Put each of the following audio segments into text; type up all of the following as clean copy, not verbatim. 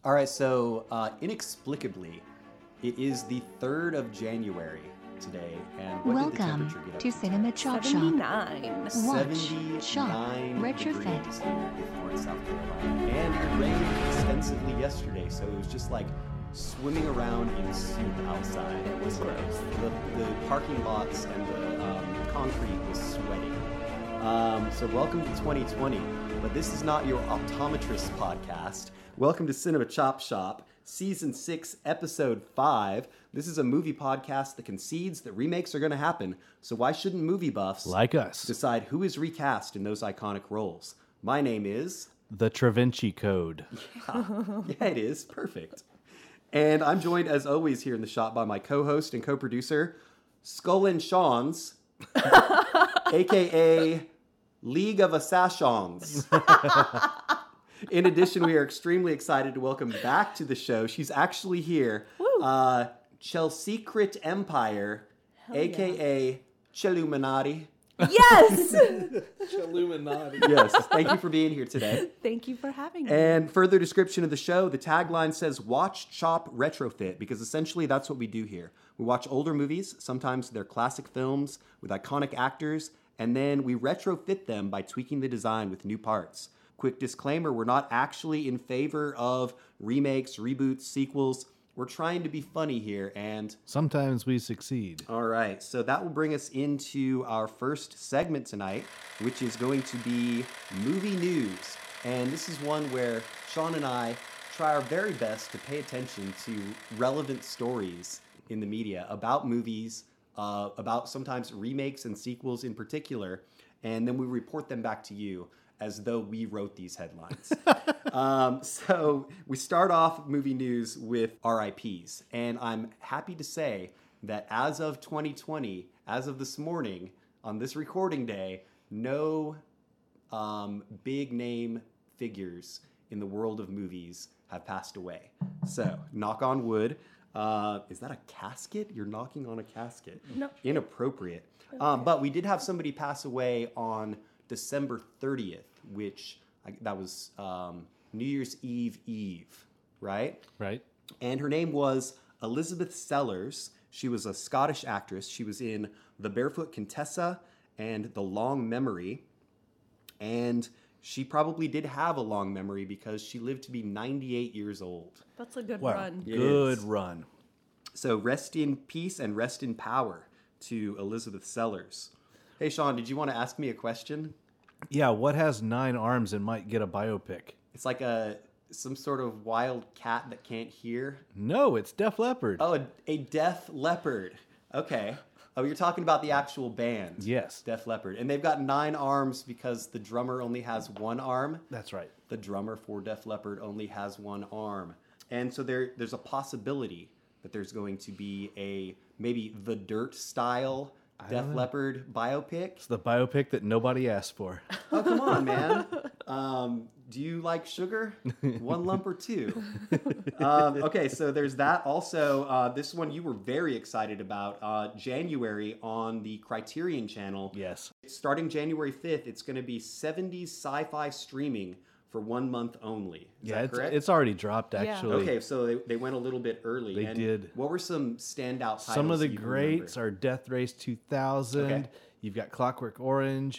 All right, so inexplicably, it is the 3rd of January today, and what did the Welcome temperature get up to Cinema Chop Shop. 79. Watch, 79 shop, retrofit. degrees here in Florence, South Carolina. And it rained extensively yesterday, so it was just like swimming around in soup outside. It was gross. The parking lots and the concrete was sweating. So welcome to 2020, but this is not your optometrist podcast. Welcome to Cinema Chop Shop, Season 6, Episode 5. This is a movie podcast that concedes that remakes are going to happen, so why shouldn't movie buffs like us decide who is recast in those iconic roles? My name is... The Travinci Code. Yeah, it is. Perfect. And I'm joined, as always, here in the shop by my co-host and co-producer, Skull and Shawns, a.k.a. League of Assassins. In addition, we are extremely excited to welcome back to the show. She's actually here. Chelsecret Empire, a.k.a. Chilluminati. Yes! Illuminati. Yes, thank you for being here today. Thank you for having me. And further description of the show, the tagline says, watch, chop, retrofit, because essentially that's what we do here. We watch older movies, sometimes they're classic films with iconic actors, and then we retrofit them by tweaking the design with new parts. Quick disclaimer, we're not actually in favor of remakes, reboots, sequels. We're trying to be funny here, and... Sometimes we succeed. All right, so that will bring us into our first segment tonight, which is going to be movie news. And this is one where Sean and I try our very best to pay attention to relevant stories in the media about movies, about sometimes remakes and sequels in particular, and then we report them back to you as though we wrote these headlines. So we start off movie news with RIPs. And I'm happy to say that as of 2020, as of this morning, on this recording day, no big name figures in the world of movies have passed away. So, knock on wood. Is that a casket? You're knocking on a casket. No. Inappropriate. But we did have somebody pass away on December 30th, which that was New Year's Eve, right? Right. And her name was Elizabeth Sellers. She was a Scottish actress. She was in The Barefoot Contessa and The Long Memory. And she probably did have a long memory because she lived to be 98 years old. That's a good Wow. run. It Good is. run. So rest in peace and rest in power to Elizabeth Sellers. Hey, Sean, did you want to ask me a question? Yeah, what has 9 arms and might get a biopic? It's like some sort of wild cat that can't hear. No, it's Def Leppard. Oh, a Def Leppard. Okay. Oh, you're talking about the actual band. Yes. Def Leppard. And they've got 9 arms because the drummer only has 1 arm. That's right. The drummer for Def Leppard only has 1 arm. And so there's a possibility that there's going to be maybe The Dirt style Def Leppard biopic. It's the biopic that nobody asked for. Oh, come on, man. Do you like sugar? 1 lump or 2? Okay, so there's that. Also, this one you were very excited about. January on the Criterion Channel. Yes. Starting January 5th, it's going to be 70s sci-fi streaming for 1 month only. Is that correct? It's already dropped, actually. Okay, so they went a little bit early. They did. What were some standout titles? Some of the you greats remember? are Death Race 2000. Okay. You've got Clockwork Orange,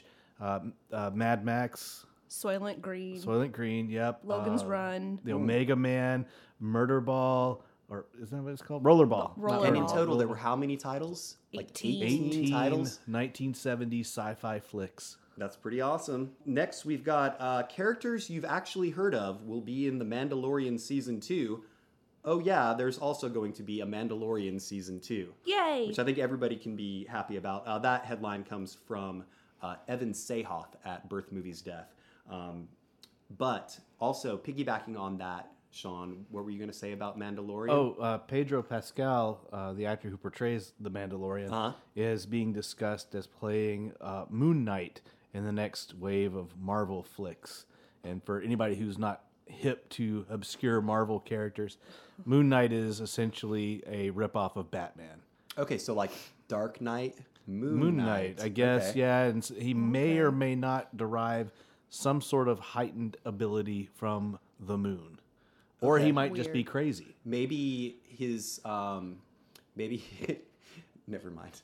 Mad Max, Soylent Green. Soylent Green, yep. Logan's Run. The Omega Man, Murder Ball, or is that what it's called? Rollerball. Rollerball. And in total, there were how many titles? Like 18 titles? 1970s sci-fi flicks. That's pretty awesome. Next, we've got characters you've actually heard of will be in The Mandalorian Season 2. Oh yeah, there's also going to be a Mandalorian Season 2. Yay! Which I think everybody can be happy about. That headline comes from Evan Sayhoff at Birth Movies Death. But also, piggybacking on that, Sean, what were you going to say about Mandalorian? Pedro Pascal, the actor who portrays the Mandalorian, is being discussed as playing Moon Knight in the next wave of Marvel flicks. And for anybody who's not hip to obscure Marvel characters, Moon Knight is essentially a ripoff of Batman. Okay, so like Dark Knight, Moon Knight, I guess, Okay. yeah. And he may or may not derive some sort of heightened ability from the moon. Or Okay. he might just be Weird. crazy. Maybe his maybe never mind.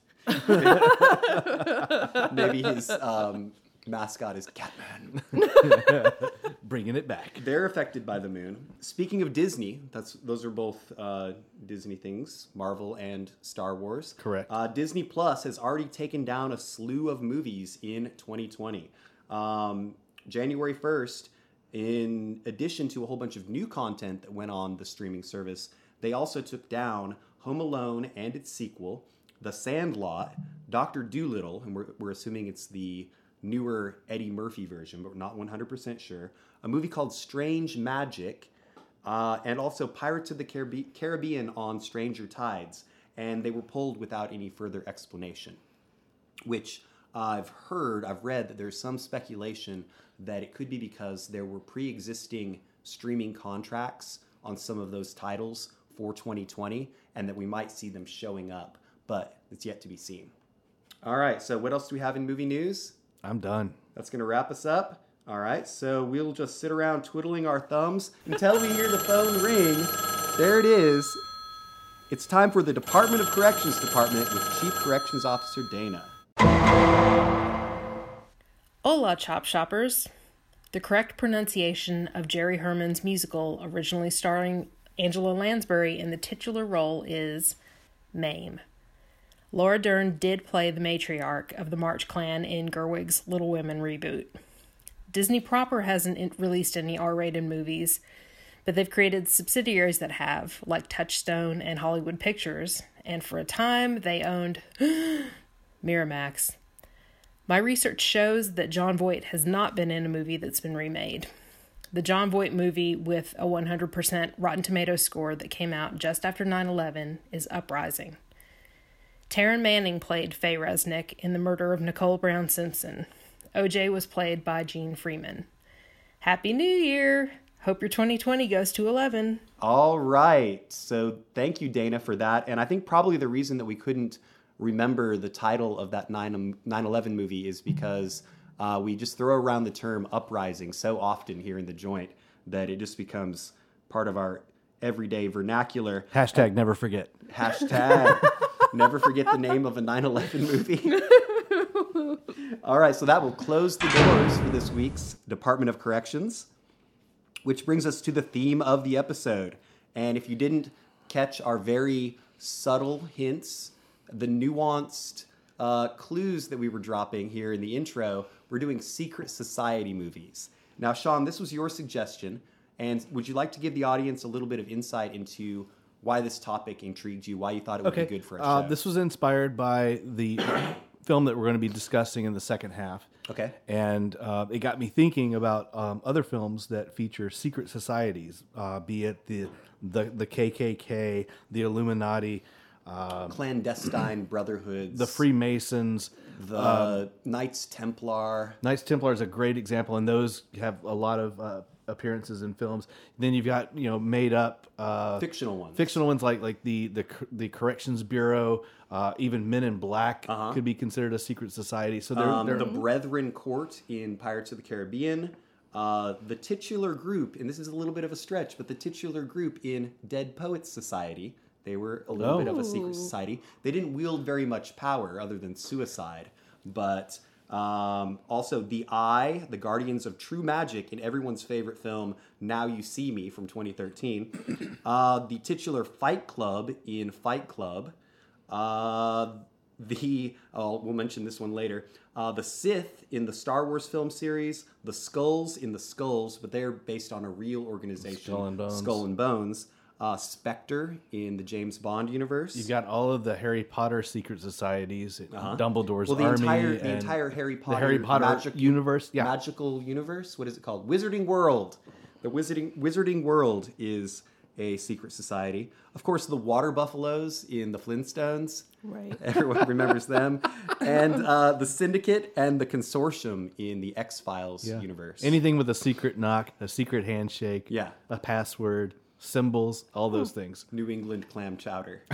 Maybe his mascot is Catman. Bringing it back. They're affected by the moon. Speaking of Disney, those are both Disney things, Marvel and Star Wars. Correct. Disney Plus has already taken down a slew of movies in 2020. January 1st, in addition to a whole bunch of new content that went on the streaming service, they also took down Home Alone and its sequel, The Sandlot, Dr. Dolittle, and we're assuming it's the newer Eddie Murphy version, but we're not 100% sure, a movie called Strange Magic, and also Pirates of the Caribbean on Stranger Tides, and they were pulled without any further explanation, which I've read that there's some speculation that it could be because there were pre-existing streaming contracts on some of those titles for 2020, and that we might see them showing up, but it's yet to be seen. All right, so what else do we have in movie news? I'm done. That's going to wrap us up. All right, so we'll just sit around twiddling our thumbs until we hear the phone ring. There it is. It's time for the Department of Corrections Department with Chief Corrections Officer Dana. Hola, Chop Shoppers. The correct pronunciation of Jerry Herman's musical, originally starring Angela Lansbury in the titular role, is Mame. Laura Dern did play the matriarch of the March Clan in Gerwig's Little Women reboot. Disney proper hasn't released any R-rated movies, but they've created subsidiaries that have, like Touchstone and Hollywood Pictures, and for a time they owned Miramax. My research shows that Jon Voight has not been in a movie that's been remade. The Jon Voight movie with a 100% Rotten Tomatoes score that came out just after 9/11 is Uprising. Taryn Manning played Faye Resnick in The Murder of Nicole Brown Simpson. OJ was played by Gene Freeman. Happy New Year! Hope your 2020 goes to 11. All right, so thank you, Dana, for that. And I think probably the reason that we couldn't remember the title of that 9/11 movie is because we just throw around the term uprising so often here in the joint that it just becomes part of our everyday vernacular. Hashtag never forget. Hashtag never forget the name of a 9/11 movie. All right, so that will close the doors for this week's Department of Corrections, which brings us to the theme of the episode. And if you didn't catch our very subtle hints, the nuanced clues that we were dropping here in the intro, we're doing secret society movies. Now, Sean, this was your suggestion, and would you like to give the audience a little bit of insight into why this topic intrigued you, why you thought it would be good for a show? This was inspired by the film that we're going to be discussing in the second half. Okay. And it got me thinking about other films that feature secret societies, be it the KKK, the Illuminati, clandestine brotherhoods, the Freemasons, the Knights Templar. Knights Templar is a great example, and those have a lot of appearances in films. Then you've got made up fictional ones like the Corrections Bureau, even Men in Black could be considered a secret society. So they're the Brethren Court in Pirates of the Caribbean, the titular group, and this is a little bit of a stretch, but the titular group in Dead Poets Society. They were a little bit of a secret society. They didn't wield very much power other than suicide, but also The Eye, the Guardians of True Magic in everyone's favorite film, Now You See Me from 2013. The titular Fight Club in Fight Club. We'll mention this one later. The Sith in the Star Wars film series. The Skulls in the Skulls, but they're based on a real organization. Skull and Bones. Spectre in the James Bond universe. You've got all of the Harry Potter secret societies, Dumbledore's army, the entire Harry Potter, universe, magical universe. What is it called? Wizarding World. The Wizarding World is a secret society. Of course, the Water Buffaloes in the Flintstones. Right. Everyone remembers them. And the Syndicate and the Consortium in the X-Files universe. Anything with a secret knock, a secret handshake, a password, symbols, all those things. New England clam chowder.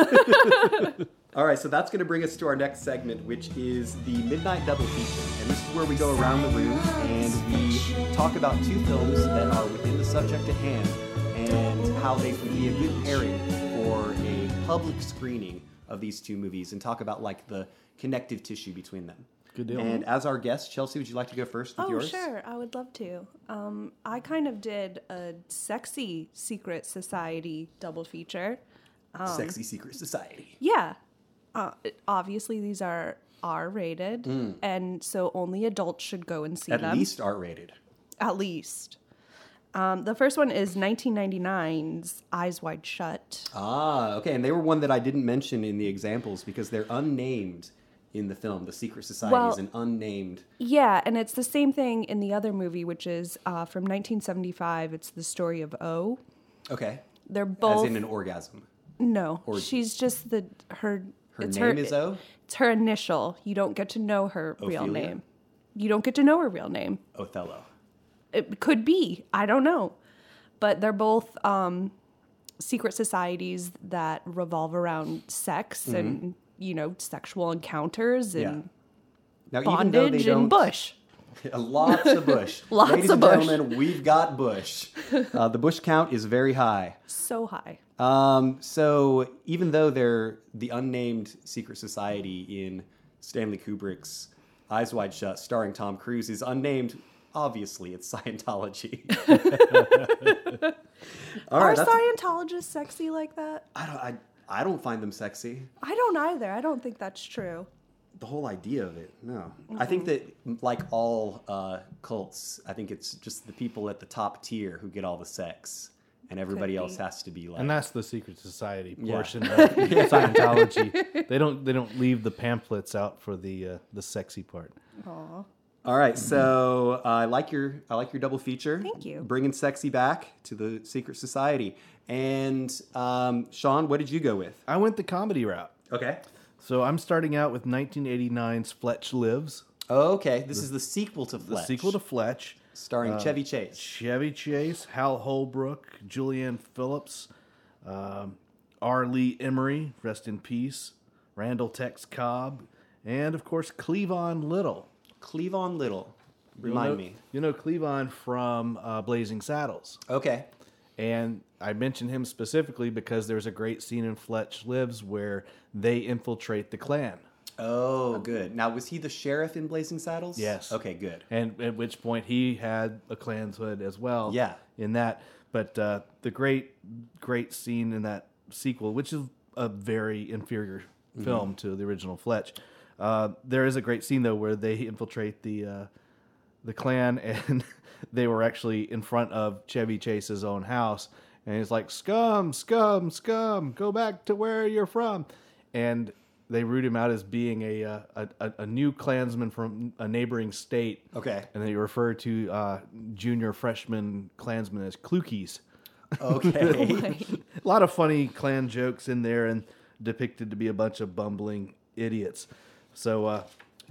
All right, so that's going to bring us to our next segment, which is the Midnight Double Feature. And this is where we go around the room and we talk about two films that are within the subject at hand. And and how they would be a good pairing for a public screening of these two movies and talk about like the connective tissue between them. Good deal. And as our guest, Chelsea, would you like to go first with yours? Sure. I would love to. I kind of did a sexy secret society double feature. Sexy Secret Society. Yeah. Obviously, these are R-rated, and so only adults should go and see them. At least R-rated. At least. The first one is 1999's Eyes Wide Shut. Ah, okay. And they were one that I didn't mention in the examples because they're unnamed in the film. The Secret Society is an unnamed... Yeah, and it's the same thing in the other movie, which is from 1975. It's The Story of O. Okay. They're both... As in an orgasm. No, Or- she's just her name is O? It's her initial. You don't get to know her real Ophelia? name. You don't get to know her real name. Othello. It could be. I don't know. But they're both secret societies that revolve around sex and, sexual encounters and Now, even though they bondage don't... and bush. Lots of bush. Lots Ladies of and bush. gentlemen, we've got bush. The bush count is very high. So high. So even though they're the unnamed secret society in Stanley Kubrick's Eyes Wide Shut, starring Tom Cruise, is unnamed, obviously it's Scientology. All Are right, Scientologists sexy like that? I don't find them sexy. I don't either. I don't think that's true. The whole idea of it, no. I think that, like all cults, I think it's just the people at the top tier who get all the sex, and everybody Could else be. has to be like... And that's the secret society Yeah. portion of Scientology. They don't leave the pamphlets out for the sexy part. Aw. All right, so I like your double feature. Thank you. Bringing sexy back to the secret society. And Sean, what did you go with? I went the comedy route. Okay. So I'm starting out with 1989's Fletch Lives, Okay, this is the sequel to the Fletch. sequel to Fletch. starring Chevy Chase. Chevy Chase, Hal Holbrook, Julianne Phillips, R. Lee Emery, rest in peace, Randall Tex Cobb, and of course Cleavon Little. Cleavon Little. Remind me. You know Cleavon from Blazing Saddles. Okay. And I mentioned him specifically because there's a great scene in Fletch Lives where they infiltrate the Klan. Oh, good. Now, was he the sheriff in Blazing Saddles? Yes. Okay, good. And at which point he had a Klanshood as well. Yeah. In that. But the great scene in that sequel, which is a very inferior film to the original Fletch. There is a great scene, though, where they infiltrate the Klan, and they were actually in front of Chevy Chase's own house. And he's like, scum, scum, scum, go back to where you're from. And they root him out as being a new Klansman from a neighboring state. Okay. And they refer to junior freshman Klansmen as Klukies. Okay. A lot of funny Klan jokes in there and depicted to be a bunch of bumbling idiots. So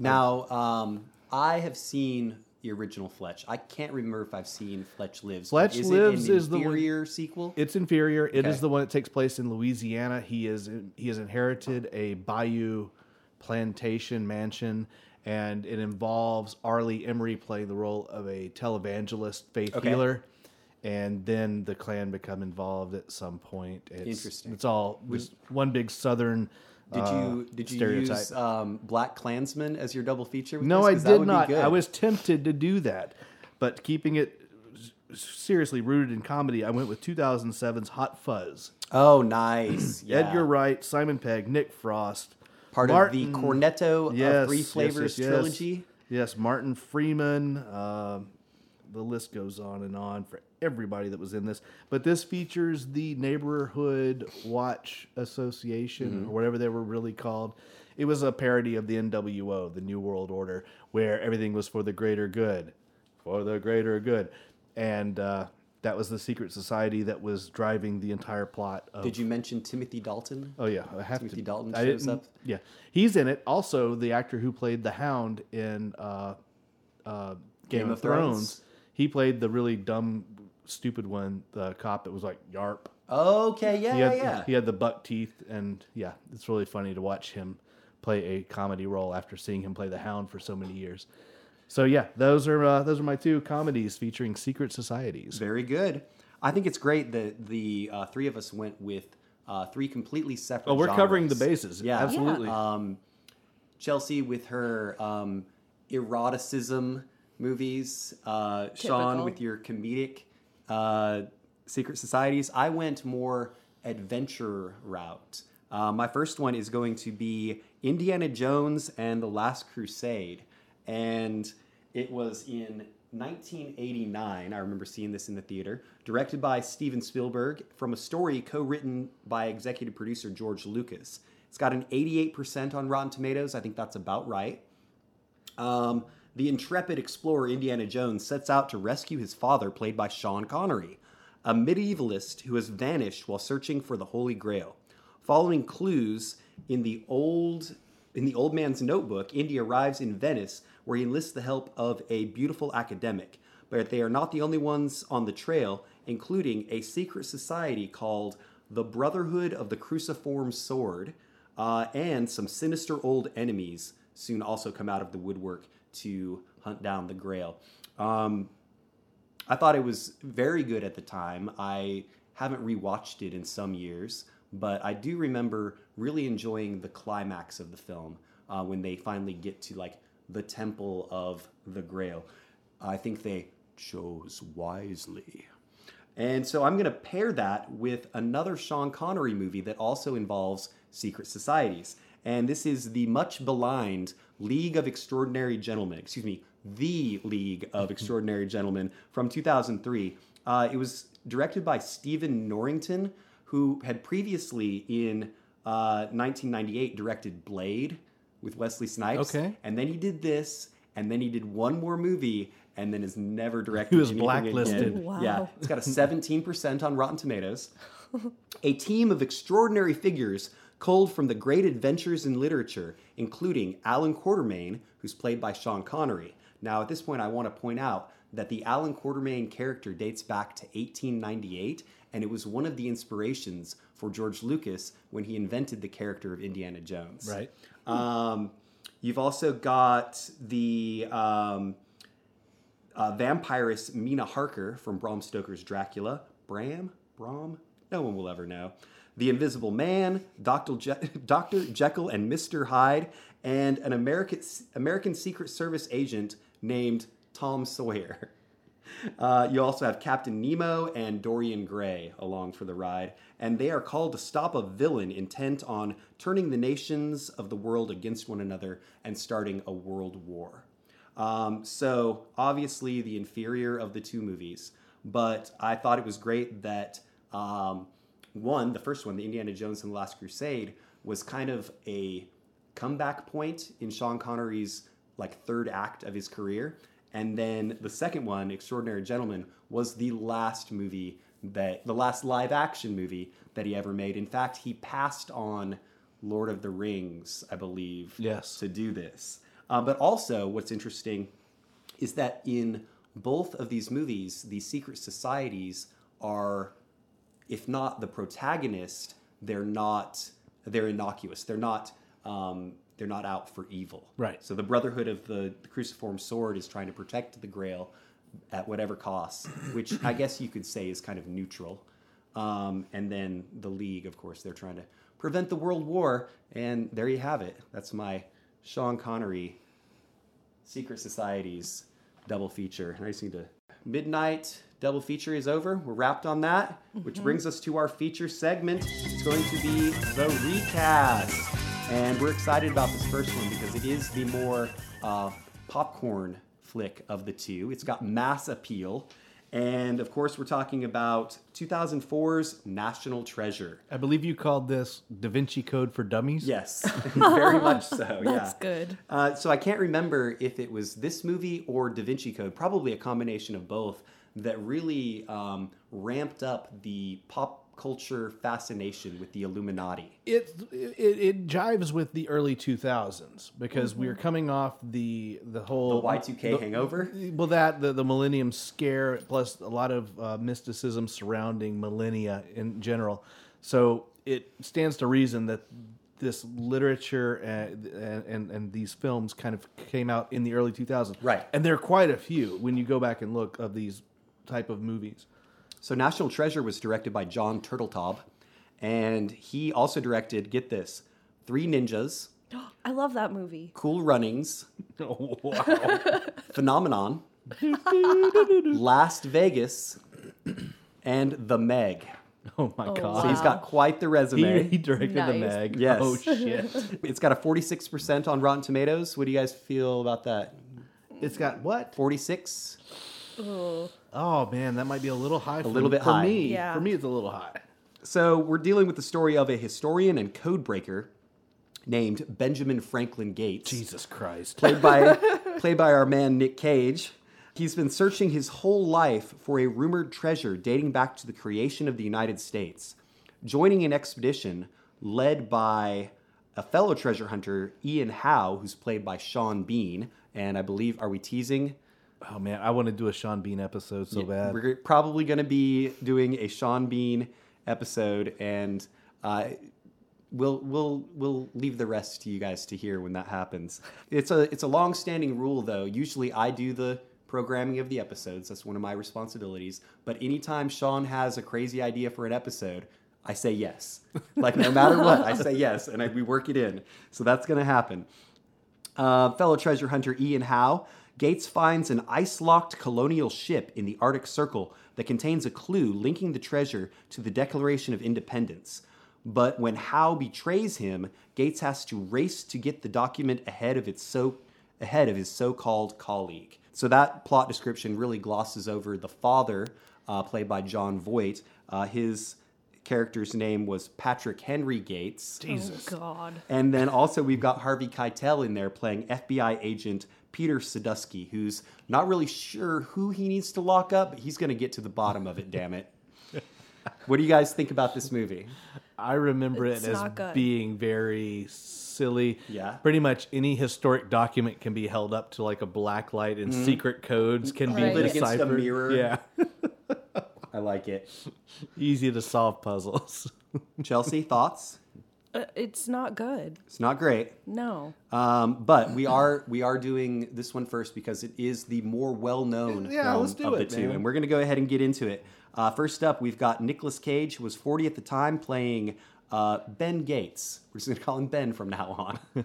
Now, I have seen the original Fletch. I can't remember if I've seen Fletch Lives. Fletch is Lives it an is the one- inferior sequel? it's inferior. It Okay. is the one that takes place in Louisiana. He has inherited a bayou plantation mansion, and it involves R. Lee Emery playing the role of a televangelist faith Okay. healer. And then the Klan become involved at some point. Interesting. It's all just one big Southern Did you stereotype. use Black Klansman as your double feature? With No, this? I 'Cause that did would be not. good. I was tempted to do that, but keeping it seriously rooted in comedy, I went with 2007's Hot Fuzz. Oh, nice. Yeah. Edgar Wright, Simon Pegg, Nick Frost, Part Martin- of the Cornetto Yes, Three yes, Flavors yes, yes. trilogy. Yes, Martin Freeman. The list goes on and on for everybody that was in this. But this features the Neighborhood Watch Association, or whatever they were really called. It was a parody of the NWO, the New World Order, where everything was for the greater good. For the greater good. And that was the secret society that was driving the entire plot of... Did you mention Timothy Dalton? Oh, yeah. I have Timothy to. Dalton I shows didn't- up? Yeah. He's in it. Also, the actor who played the Hound in Game of Thrones. He played the really dumb, stupid one, the cop that was like, yarp. Okay, yeah. He had the buck teeth, and yeah, it's really funny to watch him play a comedy role after seeing him play the Hound for so many years. So yeah, those are my two comedies featuring secret societies. Very good. I think it's great that the three of us went with three completely separate. Oh, we're genres. covering the bases. Yeah, Absolutely. Chelsea with her eroticism movies. Sean Typical. with your comedic secret societies. I went more adventure route. My first one is going to be Indiana Jones and the Last Crusade. And it was in 1989. I remember seeing this in the theater. Directed by Steven Spielberg from a story co-written by executive producer George Lucas. It's got an 88% on Rotten Tomatoes. I think that's about right. The intrepid explorer Indiana Jones sets out to rescue his father, played by Sean Connery, a medievalist who has vanished while searching for the Holy Grail. Following clues in the old man's notebook, Indy arrives in Venice, where he enlists the help of a beautiful academic. But they are not the only ones on the trail, including a secret society called the Brotherhood of the Cruciform Sword, and some sinister old enemies soon also come out of the woodwork to hunt down the Grail. I thought it was very good at the time. I haven't rewatched it in some years, but I do remember really enjoying the climax of the film when they finally get to like the Temple of the Grail. I think they chose wisely. And so I'm going to pair that with another Sean Connery movie that also involves secret societies. And this is the much maligned League of Extraordinary Gentlemen. Excuse me, The League of Extraordinary Gentlemen from 2003. It was directed by Stephen Norrington, who had previously in 1998 directed Blade with Wesley Snipes. Okay. And then he did this, and then he did one more movie, and then has never directed He was anything blacklisted. again. Wow. Yeah, it's got a 17% on Rotten Tomatoes. A team of extraordinary figures culled from the great adventures in literature, including Alan Quatermain, who's played by Sean Connery. Now, at this point, I want to point out that the Alan Quatermain character dates back to 1898, and it was one of the inspirations for George Lucas when he invented the character of Indiana Jones. Right. You've also got the vampiress Mina Harker from Bram Stoker's Dracula. Bram? No one will ever know. The Invisible Man, Dr. Jekyll and Mr. Hyde, and an American Secret Service agent named Tom Sawyer. You also have Captain Nemo and Dorian Gray along for the ride, and they are called to stop a villain intent on turning the nations of the world against one another and starting a world war. So obviously the inferior of the two movies, but I thought it was great that the first one, the Indiana Jones and the Last Crusade, was kind of a comeback point in Sean Connery's like third act of his career. And then the second one, Extraordinary Gentlemen, was the last live action movie that he ever made. In fact, he passed on Lord of the Rings, I believe, Yes. to do this. But also, what's interesting is that in both of these movies, these secret societies are, if not the protagonist, they're innocuous. They're not out for evil. Right. So the Brotherhood of the Cruciform Sword is trying to protect the Grail at whatever cost, which I guess you could say is kind of neutral. And then the League, of course, they're trying to prevent the World War. And there you have it. That's my Sean Connery Secret Societies double feature. I just need to... Midnight double feature is over. We're wrapped on that, which brings us to our feature segment. It's going to be the recast. And we're excited about this first one because it is the more popcorn flick of the two. It's got mass appeal. And of course, we're talking about 2004's National Treasure. I believe you called this Da Vinci Code for Dummies. Yes, very much so. That's yeah. good. So I can't remember if it was this movie or Da Vinci Code, probably a combination of both, that really ramped up the pop culture fascination with the Illuminati. It jives with the early 2000s because we were coming off the whole The Y2K hangover? Well, the Millennium Scare, plus a lot of mysticism surrounding millennia in general. So it stands to reason that this literature and these films kind of came out in the early 2000s. Right. And there are quite a few when you go back and look of these type of movies. So National Treasure was directed by John Turteltaub, and he also directed, get this, Three Ninjas, I love that movie. Cool Runnings, Oh, wow. Phenomenon, Last Vegas, and The Meg. Oh, my God. So he's got quite the resume. He directed The Nice. Meg. Yes. Oh, shit. It's got a 46% on Rotten Tomatoes. What do you guys feel about that? It's got what? 46? Oh, man, that might be a little high. little bit for high. me. Yeah. For me, it's a little high. So we're dealing with the story of a historian and codebreaker named Benjamin Franklin Gates. Jesus Christ. Played by our man Nick Cage. He's been searching his whole life for a rumored treasure dating back to the creation of the United States. Joining an expedition led by a fellow treasure hunter, Ian Howe, who's played by Sean Bean. And I believe, are we teasing? Oh, man, I want to do a Sean Bean episode so bad. We're probably going to be doing a Sean Bean episode, and we'll leave the rest to you guys to hear when that happens. It's a long-standing rule, though. Usually I do the programming of the episodes. That's one of my responsibilities. But anytime Sean has a crazy idea for an episode, I say yes. Like, no matter what, I say yes, and we work it in. So that's going to happen. Fellow treasure hunter Ian Howe, Gates finds an ice-locked colonial ship in the Arctic Circle that contains a clue linking the treasure to the Declaration of Independence. But when Howe betrays him, Gates has to race to get the document ahead of his so-called colleague. So that plot description really glosses over the father, played by John Voight. His character's name was Patrick Henry Gates. Jesus. Oh, God. And then also we've got Harvey Keitel in there playing FBI agent Peter Sadusky, who's not really sure who he needs to lock up, but he's going to get to the bottom of it, damn it. What do you guys think about this movie? I remember It's it as not good. being very silly. Yeah. Pretty much any historic document can be held up to like a black light and secret codes can be Right. Lit against a deciphered. mirror. Yeah. I like it. Easy to solve puzzles. Chelsea, thoughts? It's not good. It's not great. No. But we are doing this one first because it is the more well-known Yeah, film let's do of the it, two. man. And we're going to go ahead and get into it. First up, we've got Nicolas Cage, who was 40 at the time, playing Ben Gates. We're just going to call him Ben from now on.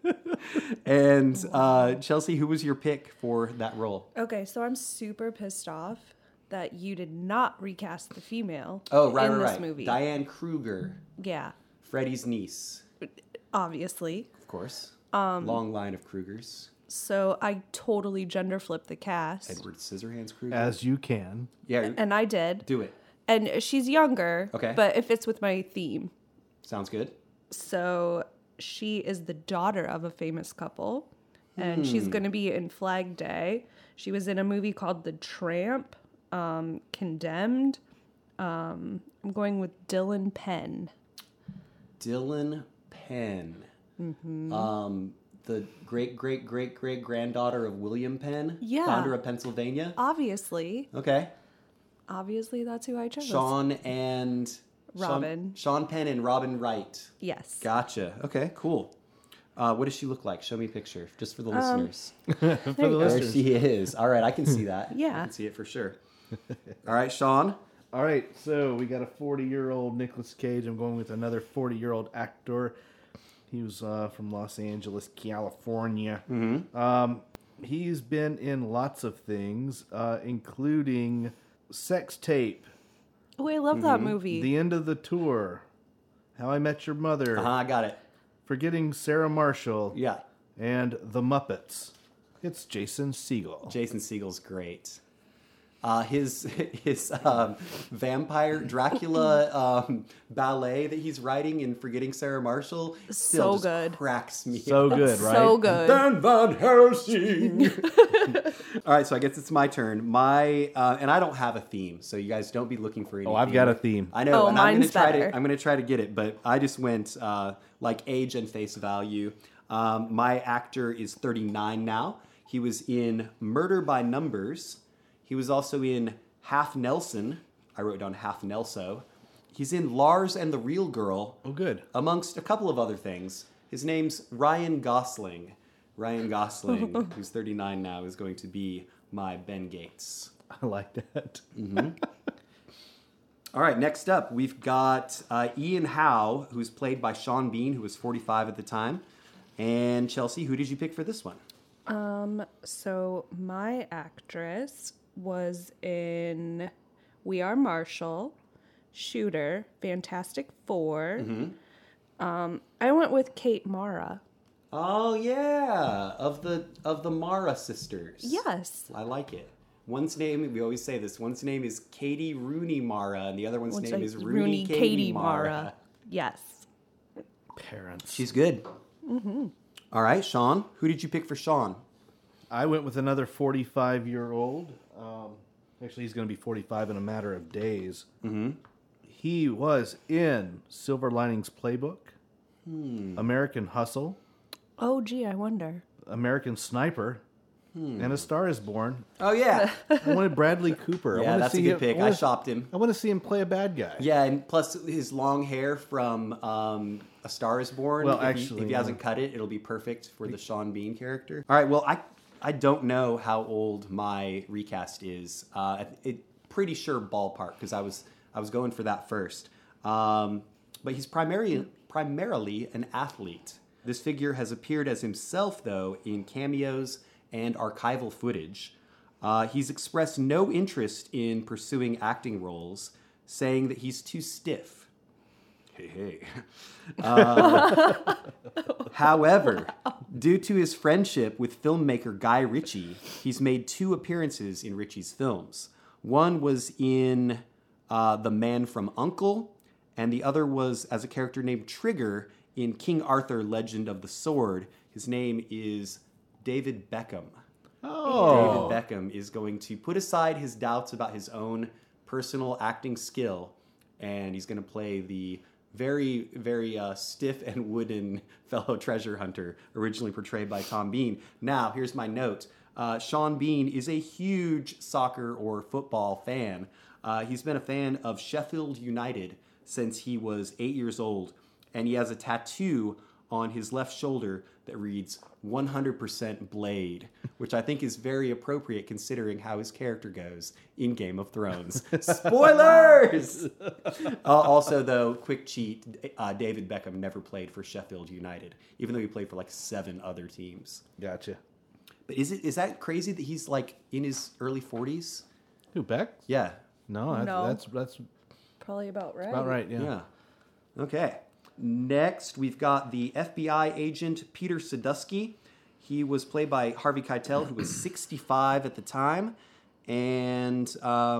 And Chelsea, who was your pick for that role? Okay, so I'm super pissed off that you did not recast the female Oh, right, in right, this right. movie. Diane Kruger, Yeah, Freddie's niece, obviously. of course. Long line of Krugers. So I totally gender flipped the cast. Edward Scissorhands Kruger. As you can. Yeah, And I did. do it. And she's younger, Okay. but it fits with my theme. Sounds good. So she is the daughter of a famous couple, and she's going to be in Flag Day. She was in a movie called The Tramp, Condemned. I'm going with Dylan Penn. Dylan Penn. The great granddaughter of William Penn, Yeah. founder of Pennsylvania. Obviously, Okay. that's who I chose. Sean and Robin. Sean Penn and Robin Wright. Yes. Gotcha. Okay, cool. What does she look like? Show me a picture, just for the listeners. For the There listeners. she is. All right, I can see that. Yeah. I can see it for sure. All right, Sean. All right, so we got a 40-year-old Nicolas Cage. I'm going with another 40-year-old actor. He was from Los Angeles, California. He's been in lots of things, including Sex Tape, Oh, I love that movie. The End of the Tour, How I Met Your Mother, I got it. Forgetting Sarah Marshall, Yeah. and The Muppets. It's Jason Segel. Jason Segel's great. His vampire Dracula ballet that he's writing in Forgetting Sarah Marshall still So just good. cracks me So up. good, right? So good. Dan Van Helsing. All right, so I guess it's my turn. My and I don't have a theme, so you guys don't be looking for anything. Oh, I've got a theme. I know, Oh, and I'm mine's better. gonna try to get it, but I just went like age and face value. My actor is 39 now. He was in Murder by Numbers. He was also in Half Nelson. I wrote down Half Nelso. He's in Lars and the Real Girl. Oh, good. Amongst a couple of other things. His name's Ryan Gosling. Ryan Gosling, who's 39 now, is going to be my Ben Gates. I like that. All right, next up, we've got Ian Howe, who's played by Sean Bean, who was 45 at the time. And Chelsea, who did you pick for this one? So my actress was in We Are Marshall, Shooter, Fantastic Four. I went with Kate Mara. Oh yeah, of the Mara sisters. Yes. I like it. One's name, we always say this, one's name is Katie Rooney Mara, and the other one's name is Rooney Katie Mara. Yes. Parents. She's good. All right, Sean, who did you pick for Sean? I went with another 45-year-old. Actually, he's going to be 45 in a matter of days. He was in Silver Linings Playbook, American Hustle, Oh, gee, I wonder. American Sniper, and A Star Is Born. Oh yeah, I wanted Bradley Cooper. yeah, that's a good pick. I shopped him. I want to see him play a bad guy. Yeah, and plus his long hair from A Star Is Born. Well, if he hasn't cut it, it'll be perfect for the Sean Bean character. All right, well, I don't know how old my recast is. Pretty sure ballpark, because I was going for that first. But he's primarily an athlete. This figure has appeared as himself, though, in cameos and archival footage. He's expressed no interest in pursuing acting roles, saying that he's too stiff. Hey. However, due to his friendship with filmmaker Guy Ritchie, he's made 2 appearances in Ritchie's films. One was in The Man from U.N.C.L.E., and the other was as a character named Trigger in King Arthur, Legend of the Sword. His name is David Beckham. Oh. David Beckham is going to put aside his doubts about his own personal acting skill, and he's going to play the very, very stiff and wooden fellow treasure hunter originally portrayed by Tom Bean. Now, here's my note. Sean Bean is a huge soccer or football fan. He's been a fan of Sheffield United since he was 8 years old, and he has a tattoo on his left shoulder that reads 100% Blade, which I think is very appropriate considering how his character goes in Game of Thrones. Spoilers! Also, though, quick cheat, David Beckham never played for Sheffield United, even though he played for like 7 other teams. Gotcha. But is that crazy that he's like in his early 40s? Who, Beck? Yeah. No. That's Probably about right. about right, yeah. Yeah. Okay. Next, we've got the FBI agent Peter Sadusky. He was played by Harvey Keitel, who was 65 at the time. And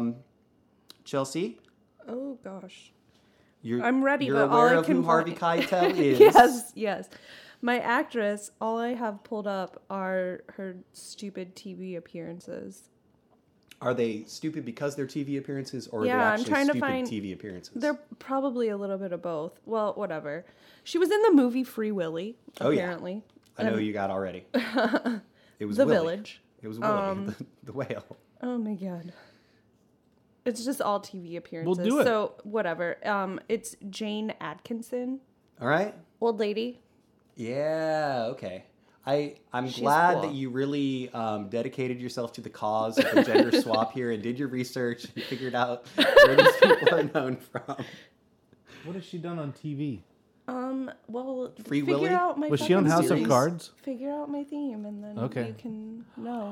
Chelsea? Oh, gosh. You're, I'm ready, You're but all aware I of can who Harvey find- Keitel is? Yes. My actress, all I have pulled up are her stupid TV appearances. Are they stupid because they're TV appearances, or Yeah, are I'm they actually trying to stupid find- TV appearances? They're probably a little bit of both. Well, whatever. She was in the movie Free Willy, Oh, yeah. apparently. I know who you got already. It was The Willy. Village. It was Willy, the whale. Oh my god. It's just all TV appearances. We'll do it. So, whatever. It's Jane Atkinson, All right? old lady. Yeah, okay. I'm She's glad cool. that you really dedicated yourself to the cause of the gender swap here and did your research and figured out where these people are known from. What has she done on TV? Well, Free figure Willy? out my Was she on fucking House series? of Cards? Figure out my theme, and then Okay. you can know.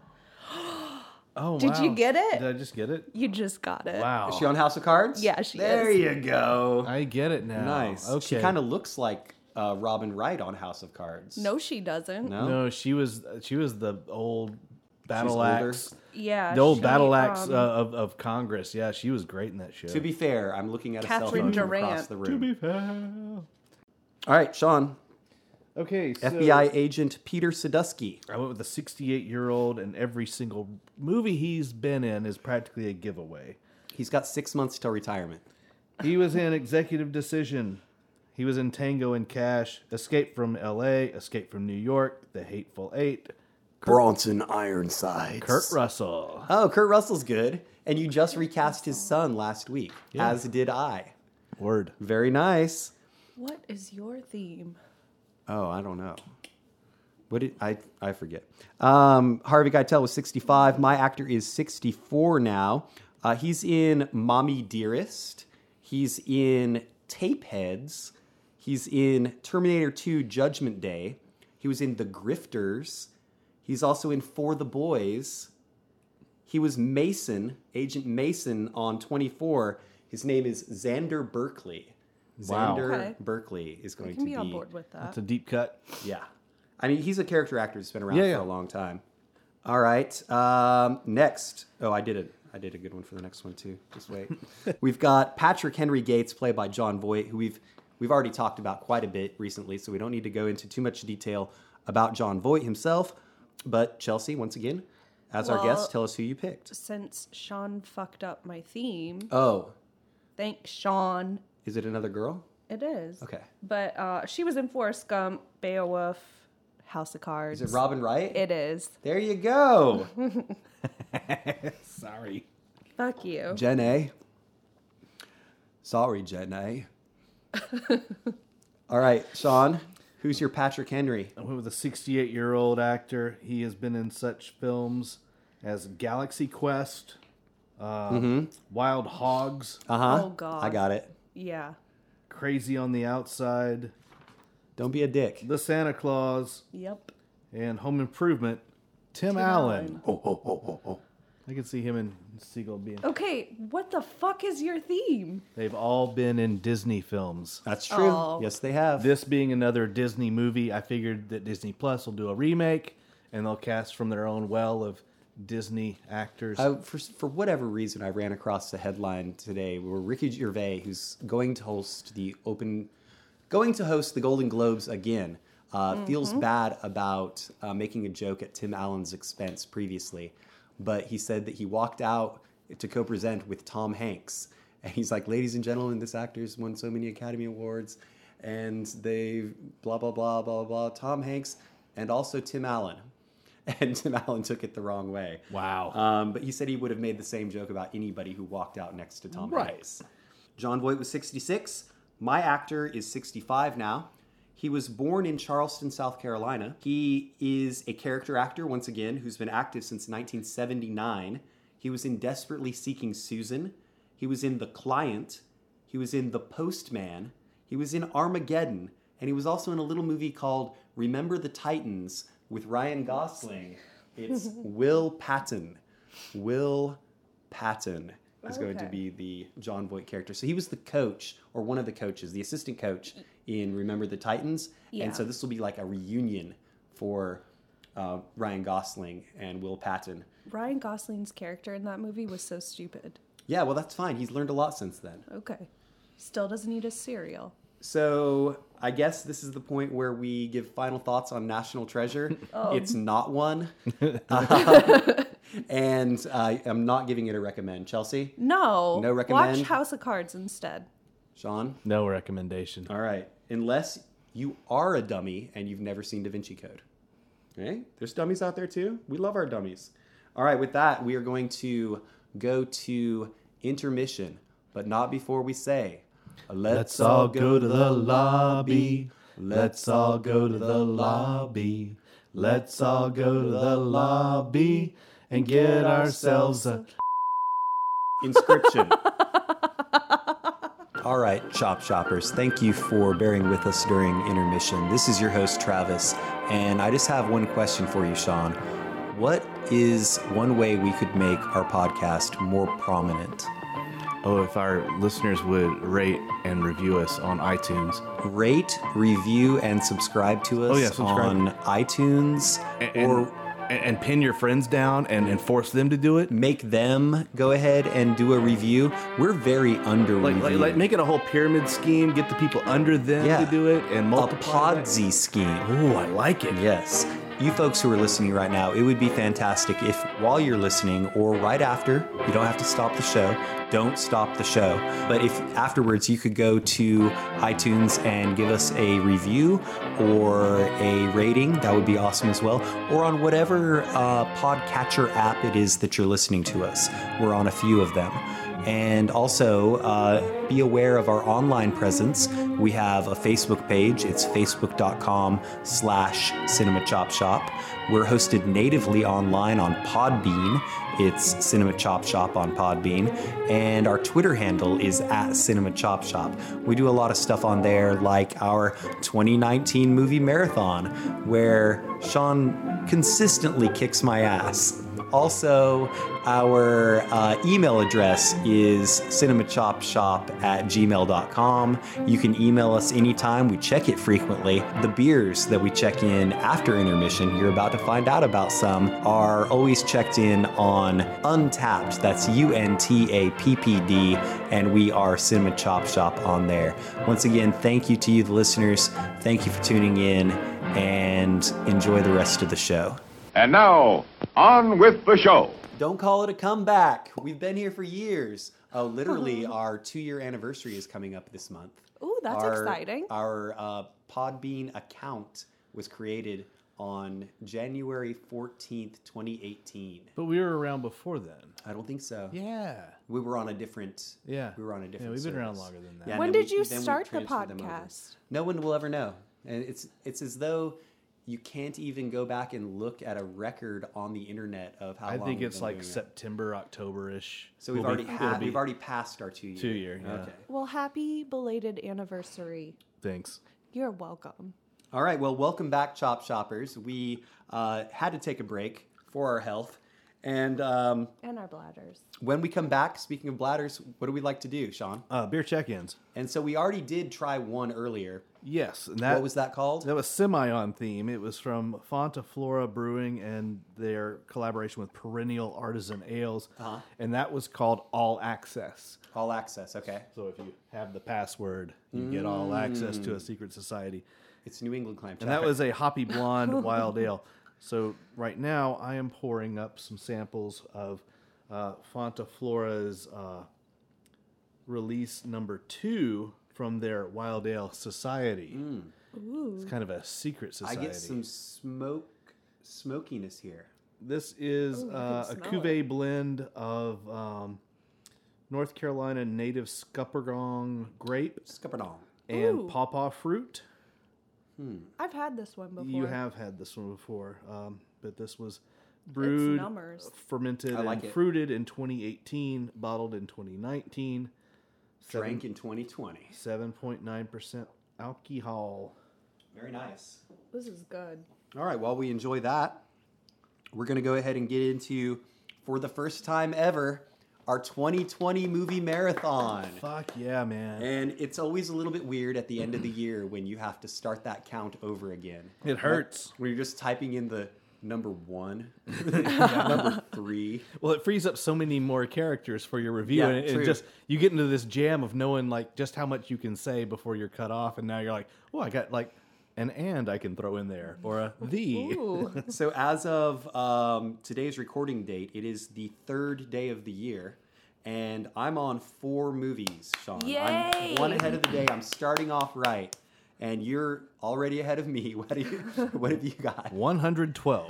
Oh, Did you get it? Did I just get it? You just got it. Wow. Is she on House of Cards? Yeah, she there is. you go. I get it now. Nice. Okay. She kind of looks like Robin Wright on House of Cards. No, she doesn't. No? No, she was the old battle older? axe. Yeah. The old she, battle axe of Congress. Yeah, she was great in that show. To be fair, I'm looking at a cell Catherine phone from Durant. across the room. To be fair. All right, Sean. Okay, so FBI agent Peter Sadusky. I went with a 68-year-old, and every single movie he's been in is practically a giveaway. He's got 6 months till retirement. He was in Executive Decision. He was in Tango and Cash, Escape from L.A., Escape from New York, The Hateful Eight, Bronson Ironsides. Kurt Russell. Oh, Kurt Russell's good. And you just recast his son last week, as did I. Word. Very nice. What is your theme? Oh, I don't know. What did I forget? Harvey Keitel was 65. My actor is 64 now. He's in Mommy Dearest. He's in Tapeheads. He's in Terminator 2 Judgment Day. He was in The Grifters. He's also in For the Boys. He was Mason, Agent Mason on 24. His name is Xander Berkeley. Wow. Xander Okay. Berkeley is going I to can be... be on board with that. It's a deep cut. Yeah. I mean, he's a character actor who's been around Yeah, yeah. for a long time. All right. Next. Oh, I did it. I did a good one for the next one, too. Just wait. We've got Patrick Henry Gates, played by Jon Voight, who we've already talked about quite a bit recently, so we don't need to go into too much detail about Jon Voight himself. But Chelsea, once again, as our Well- guest, tell us who you picked. Since Sean fucked up my theme, Oh, thanks, Sean. is it another girl? It is. Okay. But she was in Forrest Gump, Beowulf, House of Cards. Is it Robin Wright? It is. There you go. Sorry. Fuck you. Jen A. Sorry, Jen A. All right, Sean, who's your Patrick Henry? I went with a 68-year-old actor. He has been in such films as Galaxy Quest, Wild Hogs, Uh-huh. Oh, God. I got it. Yeah. Crazy on the Outside, Don't be a dick. The Santa Claus, Yep. and Home Improvement. Tim Allen. I can see him and Siegel being. Okay, what the fuck is your theme? They've all been in Disney films. That's true. Oh. Yes, they have. This being another Disney movie, I figured that Disney Plus will do a remake, and they'll cast from their own well of Disney actors. For whatever reason, I ran across the headline today where Ricky Gervais, who's going to host the Golden Globes again, feels bad about making a joke at Tim Allen's expense previously. But he said that he walked out to co-present with Tom Hanks. And he's like, ladies and gentlemen, this actor's won so many Academy Awards. And they blah, blah, blah, blah, blah. Tom Hanks and also Tim Allen. And Tim Allen took it the wrong way. Wow. But he said he would have made the same joke about anybody who walked out next to Tom Right. Hanks. Jon Voight was 66. My actor is 65 now. He was born in Charleston, South Carolina. He is a character actor, once again, who's been active since 1979. He was in Desperately Seeking Susan. He was in The Client. He was in The Postman. He was in Armageddon. And he was also in a little movie called Remember the Titans with Ryan Gosling. It's Will Patton. Will Patton is going to be the Jon Voight character. So he was the coach, or one of the coaches, the assistant coach in Remember the Titans. Yeah. And so this will be like a reunion for Ryan Gosling and Will Patton. Ryan Gosling's character in that movie was so stupid. Yeah, well, that's fine. He's learned a lot since then. Okay. Still doesn't eat his cereal. So I guess this is the point where we give final thoughts on National Treasure. It's not one. And I'm not giving it a recommend. Chelsea? No. No recommend? Watch House of Cards instead. Sean? No recommendation. All right. Unless you are a dummy and you've never seen Da Vinci Code. Okay? There's dummies out there too. We love our dummies. All right. With that, we are going to go to intermission, but not before we say, let's all go to the lobby. Let's all go to the lobby. Let's all go to the lobby and get ourselves a inscription. All right, Chop Shoppers, thank you for bearing with us during intermission. This is your host, Travis, and I just have one question for you, Sean. What is one way we could make our podcast more prominent? Oh, if our listeners would rate and review us on iTunes. Rate, review, and subscribe to us subscribe. on iTunes, And pin your friends down and force them to do it. make them go ahead and do a review. We're very under-reviewed. Like make it a whole pyramid scheme. Get the people under them Yeah. to do it and a multiply. Podsy scheme. Oh, I like it. Yes. You folks who are listening right now, it would be fantastic if while you're listening or right after, you don't have to stop the show, don't stop the show, but if afterwards you could go to iTunes and give us a review or a rating, that would be awesome as well, or on whatever podcatcher app it is that you're listening to us. We're on a few of them. And also be aware of our online presence. We have a Facebook page. It's facebook.com/cinemachopshop. We're hosted natively online on Podbean. It's Cinema Chop Shop on Podbean. And our Twitter handle is @CinemaChopShop. We do a lot of stuff on there, like our 2019 movie marathon, where Sean consistently kicks my ass. Also, our email address is cinemachopshop@gmail.com. You can email us anytime. We check it frequently. The beers that we check in after intermission, you're about to find out about some, are always checked in on Untappd. That's UNTAPPD, and we are Cinema Chop Shop on there. Once again, thank you to you, the listeners. Thank you for tuning in, and enjoy the rest of the show. And now, on with the show. Don't call it a comeback. We've been here for years. Oh, literally, our 2-year anniversary is coming up this month. Ooh, that's exciting. Our Podbean account was created on January 14th, 2018. But we were around before then. I don't think so. Yeah. We were on a different. Yeah. We were on a different. Yeah, we've been around service. longer than that. Yeah, When and then did you then we start the transferred them over. podcast? No one will ever know, and it's as though you can't even go back and look at a record on the internet of how long. I think we've it's been like doing it. September, October-ish. So we've already passed our 2 year. 2 year, yeah. Okay. Well, happy belated anniversary. Thanks. You're welcome. All right. Well, welcome back, Chop Shoppers. We had to take a break for our health, and And our bladders. when we come back, speaking of bladders, what do we like to do, Sean? Beer check-ins. And so we already did try one earlier. Yes. And What was that called? That was semi-on theme. It was from Fonta Flora Brewing and their collaboration with Perennial Artisan Ales. And that was called All Access. All Access. Okay. So if you have the password, you get all access to a secret society. It's New England clam chowder. And that was a hoppy blonde wild ale. So right now I am pouring up some samples of Fonta Flora's release number 2 from their Wild Ale Society. It's kind of a secret society. I get some smokiness here. This is Ooh, I a can smell cuvee blend of North Carolina native Scuppernong grape Scuppernong. and Ooh. pawpaw fruit. I've had this one before. You have had this one before, but this was brewed, numbers. fermented, I like and it. fruited in 2018, bottled in 2019. Drank in 2020. 7.9% alcohol. Very nice. This is good. All right, while we enjoy that, we're going to go ahead and get into, for the first time ever, our 2020 movie marathon. Fuck yeah, man. And it's always a little bit weird at the end of the year when you have to start that count over again. It hurts. When you're just typing in the number 1, number 3. Well, it frees up so many more characters for your review, Yeah, and true. just you get into this jam of knowing like just how much you can say before you're cut off, and now you're like, oh, I got like an and I can throw in there or a the. Ooh. So as of today's recording date, it is the 3rd day of the year, and I'm on 4 movies, Sean. Yay! I'm one ahead of the day. I'm starting off right, and you're already ahead of me. What have you got? 112.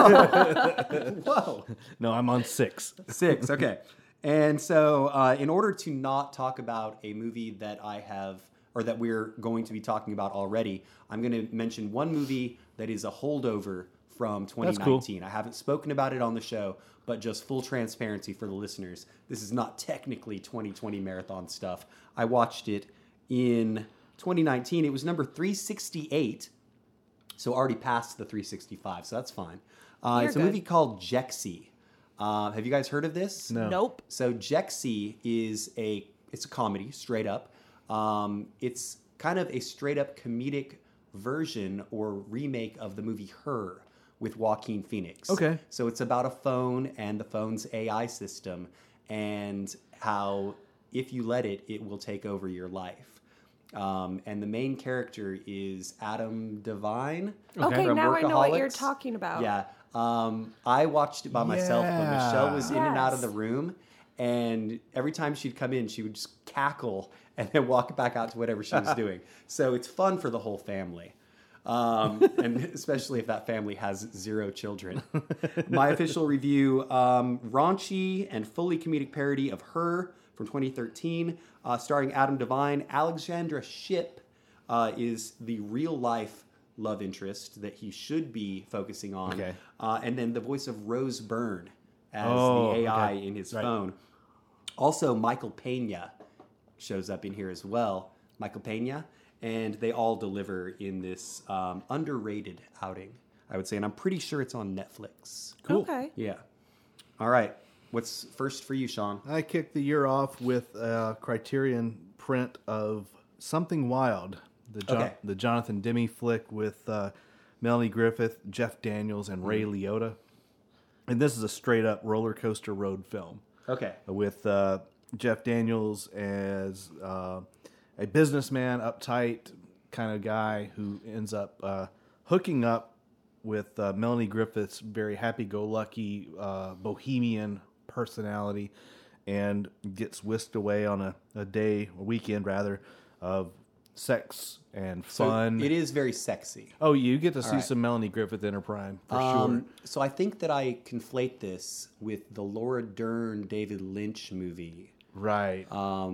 Whoa. No, I'm on 6. 6, okay. And so in order to not talk about a movie that I have, or that we're going to be talking about already, I'm going to mention one movie that is a holdover from 2019. cool. I haven't spoken about it on the show, but just full transparency for the listeners. This is not technically 2020 marathon stuff. I watched it in 2019. It was number 368, so already past the 365, so that's fine. It's a good. movie called Jexi. Have you guys heard of this? No. Nope. So Jexi is it's a comedy, straight up. It's kind of a straight up comedic version or remake of the movie Her with Joaquin Phoenix. Okay. So it's about a phone and the phone's AI system and how if you let it, it will take over your life. And the main character is Adam Devine. Okay, from now I know what you're Workaholics. talking about. Yeah. I watched it by myself, but Michelle was in and out of the Yes. room. And every time she'd come in, she would just cackle and then walk back out to whatever she was doing. So it's fun for the whole family. And especially if that family has 0 children. My official review, raunchy and fully comedic parody of Her, from 2013, starring Adam Devine. Alexandra Shipp is the real-life love interest that he should be focusing on. Okay. And then the voice of Rose Byrne as the AI in his phone. Also, Michael Pena shows up in here as well. Michael Pena. And they all deliver in this underrated outing, I would say. And I'm pretty sure it's on Netflix. Cool. Okay. Yeah. All right. What's first for you, Sean? I kicked the year off with a Criterion print of Something Wild, the Jonathan Demme flick with Melanie Griffith, Jeff Daniels, and Ray Liotta. And this is a straight-up roller coaster road film. Okay. With Jeff Daniels as a businessman, uptight kind of guy who ends up hooking up with Melanie Griffith's very happy-go-lucky bohemian personality, and gets whisked away on a weekend of sex and fun. So it is very sexy. Oh, you get to see right. some Melanie Griffith in her prime, for sure. So I think that I conflate this with the Laura Dern, David Lynch movie, Right.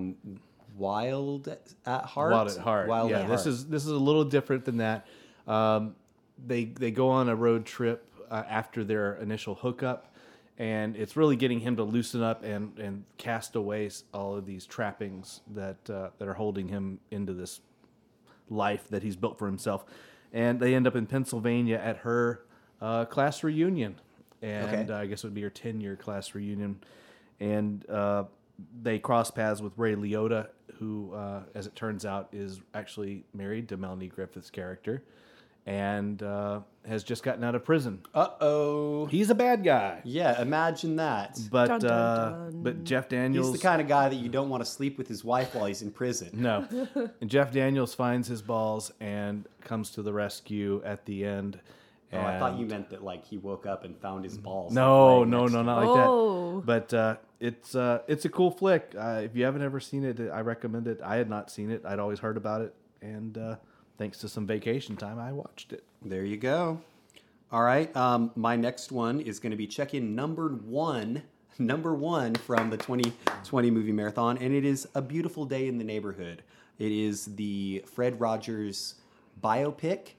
Wild at Heart. Wild at Heart. Wild yeah, at this Heart. is a little different than that. They go on a road trip after their initial hookup, and it's really getting him to loosen up and cast away all of these trappings that are holding him into this life that he's built for himself. And they end up in Pennsylvania at her class reunion, and I guess it would be her 10-year class reunion, and they cross paths with Ray Liotta, who, as it turns out, is actually married to Melanie Griffith's character, and has just gotten out of prison. Uh-oh. He's a bad guy. Yeah, imagine that. But Dun, dun, dun. but Jeff Daniels... He's the kind of guy that you don't want to sleep with his wife while he's in prison. No. And Jeff Daniels finds his balls and comes to the rescue at the end. Oh, I thought you meant that like he woke up and found his balls. No, laying no, next no, to not him. like Oh. that. But it's a cool flick. If you haven't ever seen it, I recommend it. I had not seen it. I'd always heard about it. And thanks to some vacation time, I watched it. There you go. All right. My next one is going to be check-in number one from the 2020 movie marathon, and it is A Beautiful Day in the Neighborhood. It is the Fred Rogers biopic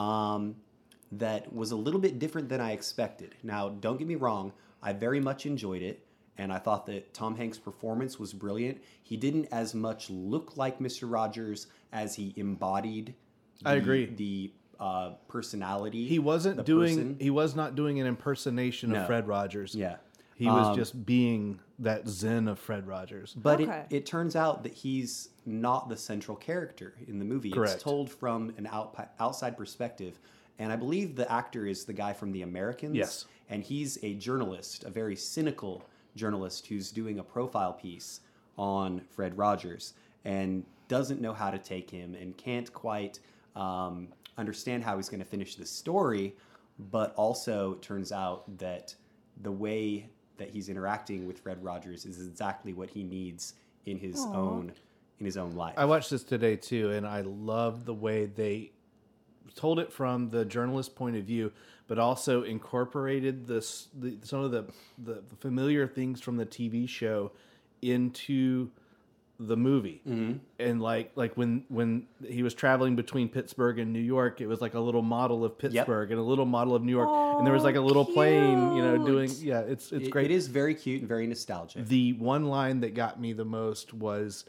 that was a little bit different than I expected. Now, don't get me wrong. I very much enjoyed it, and I thought that Tom Hanks' performance was brilliant. He didn't as much look like Mr. Rogers as he embodied I agree. The personality. He was not doing an impersonation No. of Fred Rogers. Yeah. He was just being that zen of Fred Rogers. But Okay. it turns out that he's not the central character in the movie. Correct. It's told from an outside perspective. And I believe the actor is the guy from The Americans. Yes. And he's a journalist, a very cynical journalist who's doing a profile piece on Fred Rogers and doesn't know how to take him and can't quite understand how he's going to finish the story. But also it turns out that the way that he's interacting with Fred Rogers is exactly what he needs in his own life. I watched this today too, and I love the way they told it from the journalist point of view, but also incorporated some of the familiar things from the TV show into the movie. Mm-hmm. And like when he was traveling between Pittsburgh and New York, it was like a little model of Pittsburgh and a little model of New York, and there was like a little plane, doing it's great. It is very cute and very nostalgic. The one line that got me the most was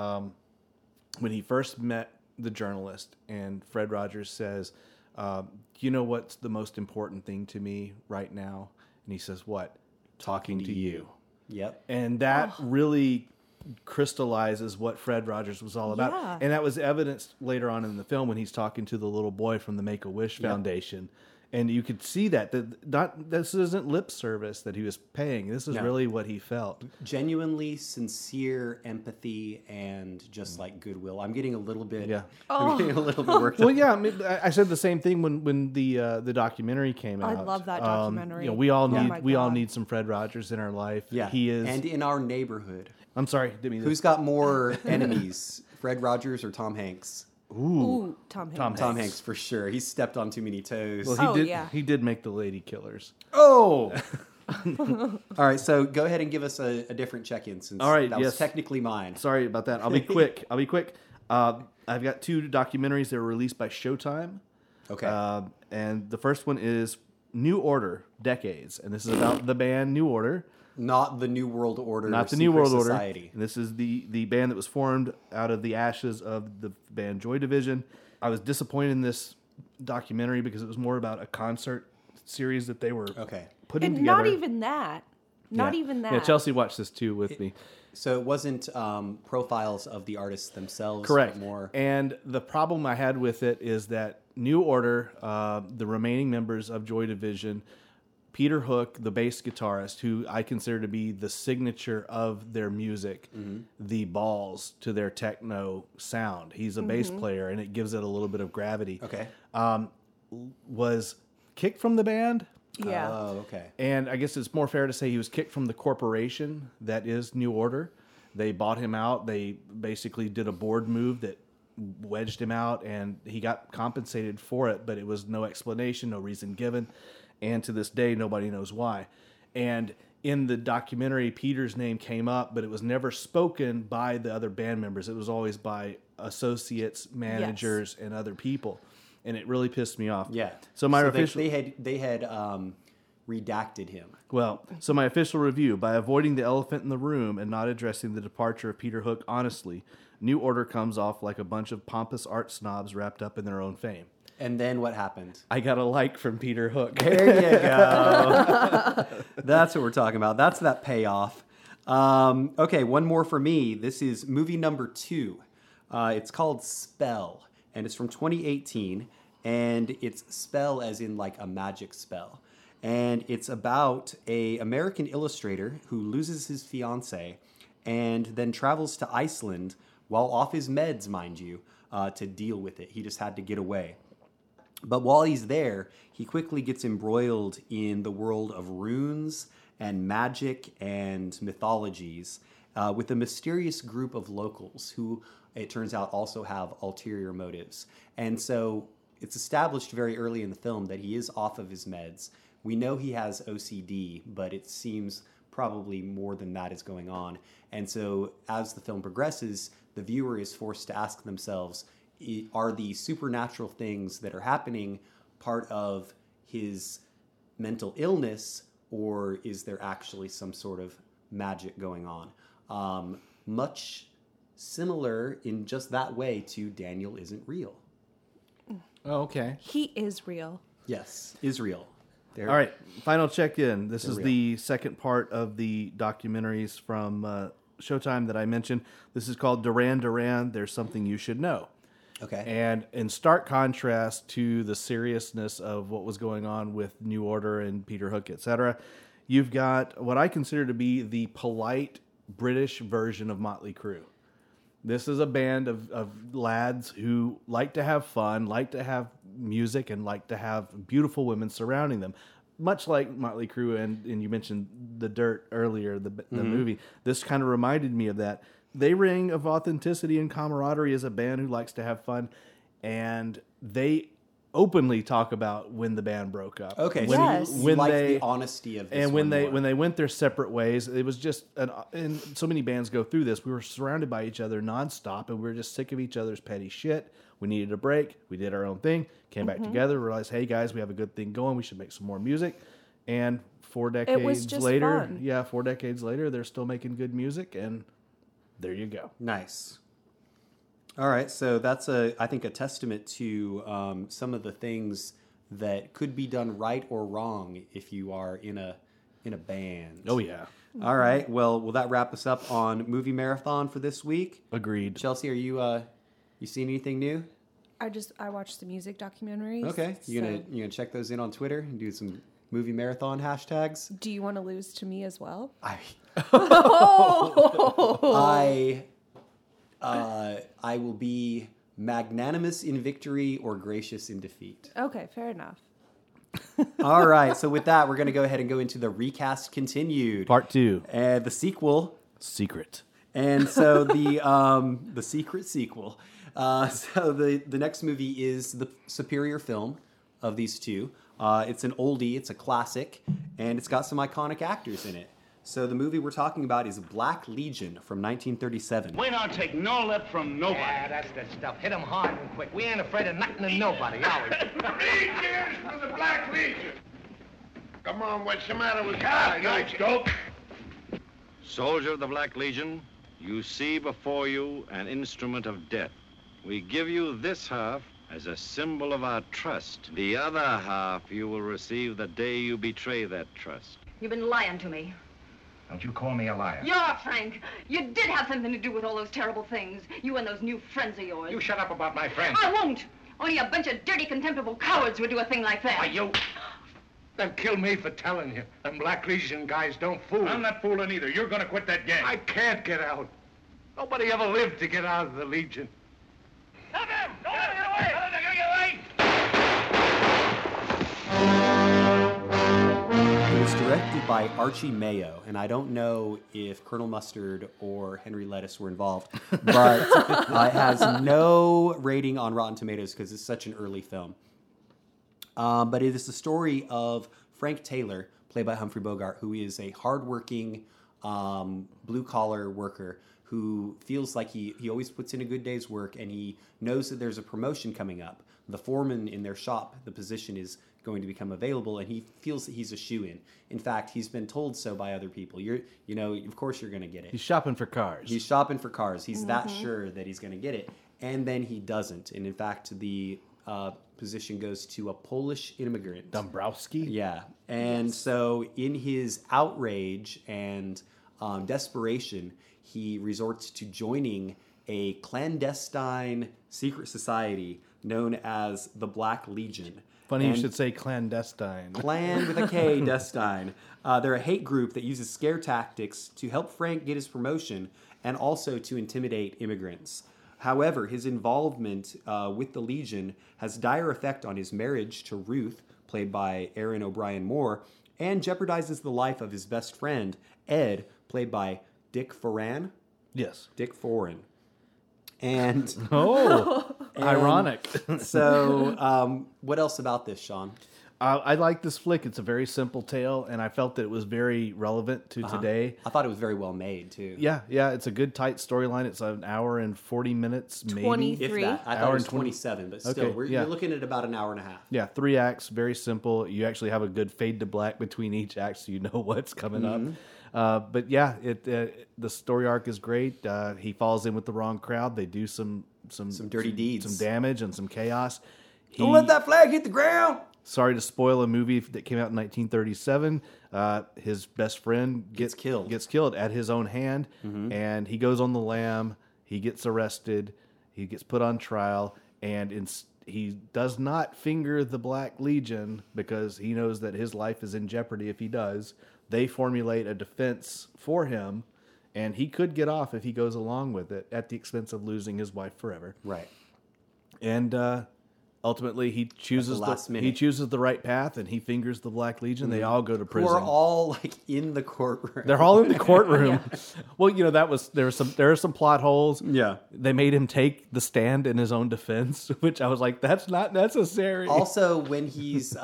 when he first met the journalist, and Fred Rogers says, "You know what's the most important thing to me right now?" And he says, "What?" Talking to you. Yep. And that really crystallizes what Fred Rogers was all about. Yeah. And that was evidenced later on in the film when he's talking to the little boy from the Make-A-Wish Foundation. And you could see that this isn't lip service that he was paying. This is really what he felt. Genuinely sincere empathy and just like goodwill. I'm getting a little bit worked Well, up. yeah, I mean, I said the same thing when the documentary came out. I love that documentary. We all Oh need my we all God. need some Fred Rogers in our life. Yeah. He is. And in our neighborhood. I'm sorry, didn't mean to- Who's got more enemies, Fred Rogers or Tom Hanks? Ooh, Tom Hanks. Tom Hanks for sure. He's stepped on too many toes. Well, Oh, yeah. he did make the Lady Killers. Oh, All right, so go ahead and give us a different check-in since All right, that was yes. technically mine. Sorry about that. I'll be quick. I've got 2 documentaries that were released by Showtime. Okay. And the first one is New Order, Decades. And this is about the band New Order. Not the New World Order. Not the Secret New World Society. Order. And this is the band that was formed out of the ashes of the band Joy Division. I was disappointed in this documentary because it was more about a concert series that they were putting And together. not even that. Not even that. Yeah, Chelsea watched this too with me. So it wasn't profiles of the artists themselves. Correct. But more. And the problem I had with it is that New Order, the remaining members of Joy Division, Peter Hook, the bass guitarist, who I consider to be the signature of their music, the balls to their techno sound. He's a bass player, and it gives it a little bit of gravity. Okay. Was kicked from the band. Yeah. Oh, okay. And I guess it's more fair to say he was kicked from the corporation that is New Order. They bought him out. They basically did a board move that wedged him out, and he got compensated for it, but it was no explanation, no reason given. And to this day, nobody knows why. And in the documentary, Peter's name came up, but it was never spoken by the other band members. It was always by associates, managers, and other people. And it really pissed me off. Yeah. So my they official... they had redacted him. Well, so my official review: by avoiding the elephant in the room and not addressing the departure of Peter Hook honestly, New Order comes off like a bunch of pompous art snobs wrapped up in their own fame. And then what happened? I got a like from Peter Hook. There you go. That's what we're talking about. That's that payoff. Okay, one more for me. This is movie number 2. It's called Spell, and it's from 2018, and it's spell as in like a magic spell. And it's about an American illustrator who loses his fiancée and then travels to Iceland while off his meds, mind you, to deal with it. He just had to get away. But while he's there, he quickly gets embroiled in the world of runes and magic and mythologies with a mysterious group of locals who, it turns out, also have ulterior motives. And so it's established very early in the film that he is off of his meds. We know he has OCD, but it seems probably more than that is going on. And so as the film progresses, the viewer is forced to ask themselves, are the supernatural things that are happening part of his mental illness, or is there actually some sort of magic going on? Much similar in just that way to Daniel Isn't Real. Oh, okay. He is real. Yes, is real. All right, final check-in. This is real. the second part of the documentaries from Showtime that I mentioned. This is called Duran Duran, There's Something You Should Know. Okay. And in stark contrast to the seriousness of what was going on with New Order and Peter Hook, etc., you've got what I consider to be the polite British version of Motley Crue. This is a band of lads who like to have fun, like to have music, and like to have beautiful women surrounding them. Much like Motley Crue, and you mentioned The Dirt earlier, the movie. This kind of reminded me of that. They ring of authenticity and camaraderie as a band who likes to have fun, and they openly talk about when the band broke up. Okay, Yes. so you like the honesty of this and when one they more. when they went their separate ways, it was just and so many bands go through this. We were surrounded by each other nonstop, and we were just sick of each other's petty shit. We needed a break. We did our own thing. Came back together. Realized, hey guys, we have a good thing going. We should make some more music. And 4 decades just later, fun. 4 decades later, they're still making good music, and there you go. Nice. All right, so that's I think a testament to some of the things that could be done right or wrong if you are in a band. Oh yeah, All right. Well, will that wrap us up on Movie Marathon for this week? agreed. Chelsea, are you seen anything new? I watched the music documentaries. Okay. You so- gonna check those in on Twitter and do some Movie Marathon hashtags? Do you want to lose to me as well? I will be magnanimous in victory or gracious in defeat. Okay, fair enough. All right. So with that, we're going to go ahead and go into the recast continued. Part 2, The sequel. Secret. And so the secret sequel. So the next movie is the superior film of these two. It's an oldie. It's a classic. and it's got some iconic actors in it. So the movie we're talking about is Black Legion from 1937. We don't take no lip from nobody. Yeah, that's the stuff. Hit 'em hard and quick. We ain't afraid of nothing and nobody, are we? 3 cheers for the Black Legion. Come on, what's the matter with Go, Stoke. Soldier of the Black Legion, you see before you an instrument of death. We give you this half as a symbol of our trust. The other half you will receive the day you betray that trust. You've been lying to me. Don't you call me a liar. You're Frank. You did have something to do with all those terrible things. You and those new friends of yours. You shut up about my friends. I won't. Only a bunch of dirty, contemptible cowards would do a thing like that. Why, you... Then kill me for telling you. Them Black Legion guys don't fool. I'm not fooling either. You're gonna quit that gang. I can't get out. Nobody ever lived to get out of the Legion. Stop him! Don't let him get away! Don't let him get away! It was directed by Archie Mayo, and I don't know if Colonel Mustard or Henry Lettuce were involved, but it has no rating on Rotten Tomatoes because it's such an early film. But it is the story of Frank Taylor, played by Humphrey Bogart, who is a hardworking blue-collar worker who feels like he always puts in a good day's work, and he knows that there's a promotion coming up. The foreman in their shop, the position is going to become available, and he feels that he's a shoo-in. In fact, he's been told so by other people. Of course you're going to get it. He's shopping for cars. He's shopping for cars. He's that sure that he's going to get it. And then he doesn't. And in fact, the position goes to a Polish immigrant. Dombrowski? Yeah. And so in his outrage and desperation, he resorts to joining a clandestine secret society known as the Black Legion. Funny you should say clandestine. Clan with a K, Destine. They're a hate group that uses scare tactics to help Frank get his promotion and also to intimidate immigrants. However, his involvement with the Legion has dire effect on his marriage to Ruth, played by Erin O'Brien Moore, and jeopardizes the life of his best friend, Ed, played by Dick Foran. Yes. Dick Foran. And ironic. So, what else about this, Sean? I like this flick. It's a very simple tale, and I felt that it was very relevant to today. I thought it was very well made, too. Yeah. It's a good, tight storyline. It's an hour and 40 minutes, maybe. 23. If that. I thought it was 27, but still, Okay, you're looking at about an hour and a half. Yeah, 3 acts, very simple. You actually have a good fade to black between each act, so you know what's coming up. But yeah, the story arc is great. He falls in with the wrong crowd. They do some dirty deeds, some damage, and some chaos. Don't let that flag hit the ground. Sorry to spoil a movie that came out in 1937. His best friend gets killed at his own hand, and he goes on the lam. He gets arrested. He gets put on trial, and he does not finger the Black Legion because he knows that his life is in jeopardy if he does. They formulate a defense for him, and he could get off if he goes along with it at the expense of losing his wife forever. Right. And ultimately, he chooses the right path, and he fingers the Black Legion. They all go to prison. Who are all like in the courtroom. They're all in the courtroom. Well, there are some plot holes. Yeah. They made him take the stand in his own defense, which I was like, that's not necessary. Also, when he's